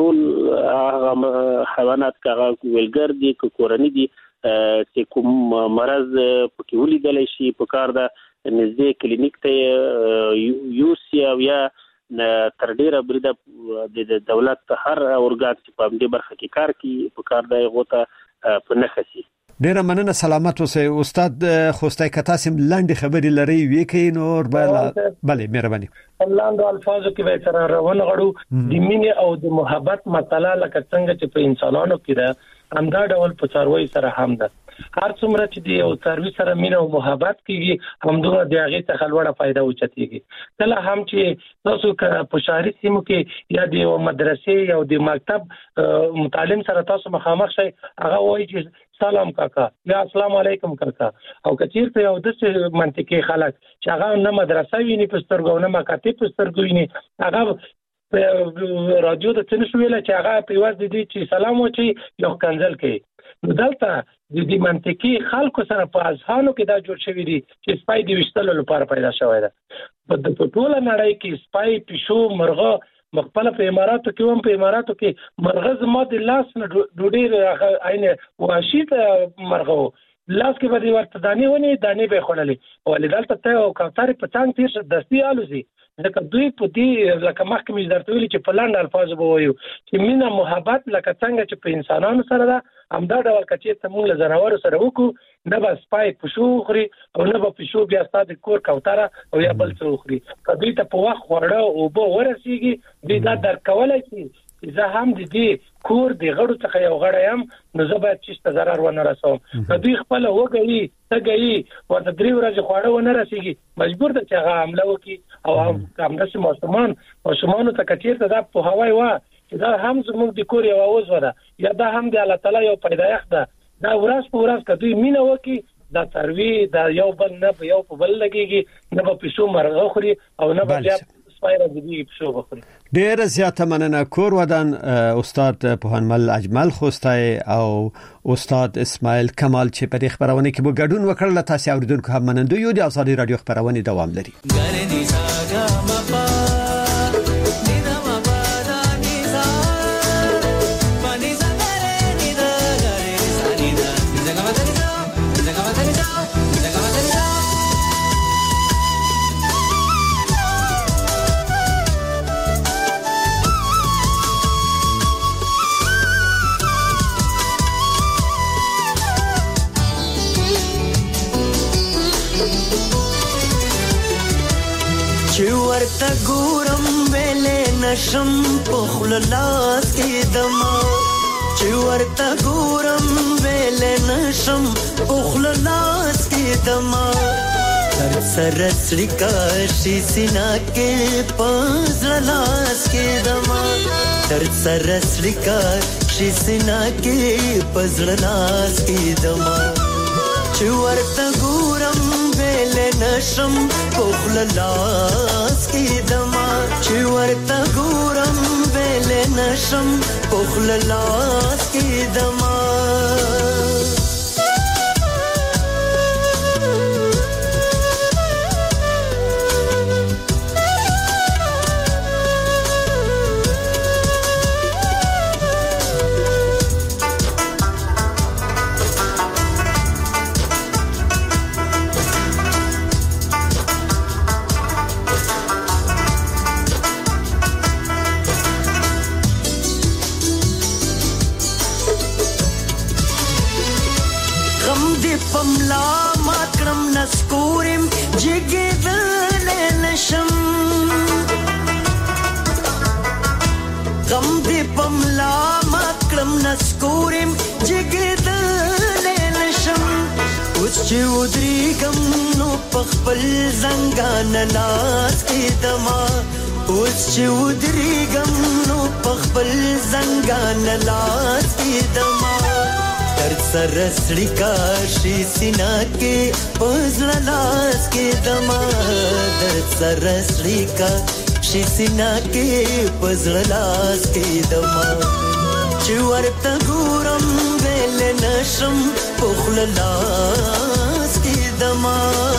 ټول حیوانات کغه ویلګر دي کورنی دي چې کوم مرض پکې ولیدل شي په کار د نږدې کلینیک ته یوسیا یا تر ډیره بریده د دولت هر اورګان چې په دې برخه کې کار کوي په کار د غوته په نخسي ډیره مننه سلامت اوسئ استاد خوستای کتاسم لاندې خبرې لري وی کې نور بل بله مهرباني لاندې الفاظو کې به تر روان غړو د مینې او د محبت مسله لکه څنګه چې په انسانانو کې ده همدا ډول په څاروي سره هم ده هر څومره چې دی او سرویس سره مینه او محبت کیږي همدغه د هغه څخه لوړه فائدہ اوچتيږي کله هم چې تاسو په شهري سیمو کې یا د مدرسې یا د مکتب متعلم سره تاسو مخامخ شئ هغه وایي چې سلام کاکا یا السلام علیکم کاکا او کثیر ته یو د منطقي خلک چې هغه نه مدرسه ویني په سترګو نه مکاتب په سترګو ویني هغه رادیو د تنس ویل چې هغه په واز دي چې سلام وچی یو کنزل کوي نو دلته د دې منطقي خلکو سره په اذهانو کې دا جوړ شوی دي چې سپای دی وشتلو لپاره پیدا شوی ده په د ټوله نړۍ کې سپای پښو مرغه مخبل په اماراتو کې هم په اماراتو کې مرغه زما د لاس نه ډوډۍ عینه واشیت مرغه لاس کې به ورته دانی ونی دانی به خړلې ولدالته ته او کوثر په څنګه تیر دستي الوزي لکه دوی په دې لکه مخکې مې درته ویل چې په لاندې الفاظ به وایو چې مینا محبت لکه څنګه چې په انسانانو سره ده همدا ډول کچې ته موږ له زناورو سره وکړو نه به سپای پښو خوري او نه به پښو بیا ستاسو کور کوتره او یا بل څه خوري کدی ته په وخت خورړه او به ورسیږي دې دا درکولای شي زه هم د دې کور د غړو څخه یو غړی هم نو زه باید چې ضرر ونه رسوم کدی خپل وګړي تګي ورته درې ورځې خواړه ونه رسیږي مجبور ده چې هغه حمله وکړي او هم داسې ماشومان ماشومانو ته کچیر ته دا په هوای وا چې دا هم زموږ د کور یو اوز وره یا دا هم د الله تعالی یو پیدایښت ده دا ورځ په ورځ کدی مینه وکړي دا تروي دا یو بل نه په یو په بل لګيږي نه په پښو مرغه خوري او نه بیا سپایره دي پښو بخوري ډیر زیاته مننه کور ودان استاد پوهنمل اجمل خوستای او استاد اسماعیل کمال چې په دې خبرونه کې به ګډون وکړل تاسو اوریدونکو هم منندوی یو د ازادي رادیو خبرونه دوام لري ورته ګورم ویلې نشم پخل لاس کې دما چې ورته ګورم ویلې نشم پخل لاس کې دما تر سر سړی شي سینا کې پزړ لاس کې دما تر سر سړی شي سینا کې پزړ لاس کې دما چې ورته ګورم ویلې نشم پخل لاس کې دما چې ورته ګورم ویلې نشم پخل لاس کې دما پملا ماکرم نسکورم جګدل نشم غم دې پملا ماکرم نسکورم جګدل نشم اوس چې ودریګم نو پخپل زنګان لاس کې دما اوس چې ودریګم نو پخپل زنګان لاس کې دما تر سر سړی کاشي سینا کې پزړ لاس کې دما تر سر سړی کاشي سینا کې پزړ لاس کې دما چې ورته ګورم ویلې نشم پخل لاس کې دما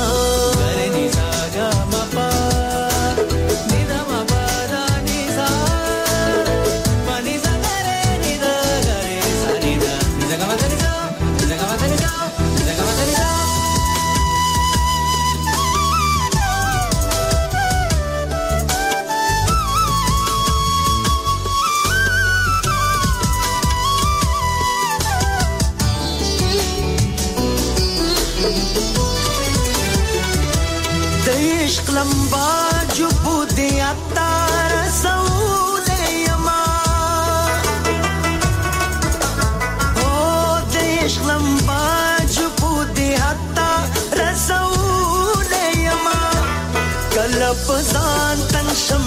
लंबा जुबू दिया तारा सऊले यमा ओ देश लंबा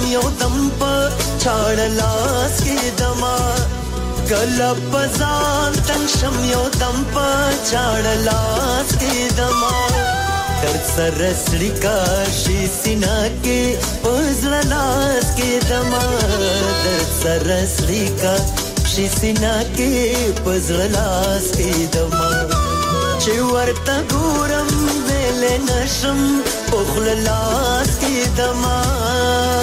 یو دم په چاړ لاس کې دما کله پزان تن شم یو دم په چاړ لاس کې دما در سره سړی کاشي سینا کې پزړه لاس کې دما در سره سړی کاشي سینا کې پزړه لاس کې دما چې ورته ګورم ویل نشم په خپل لاس کې دما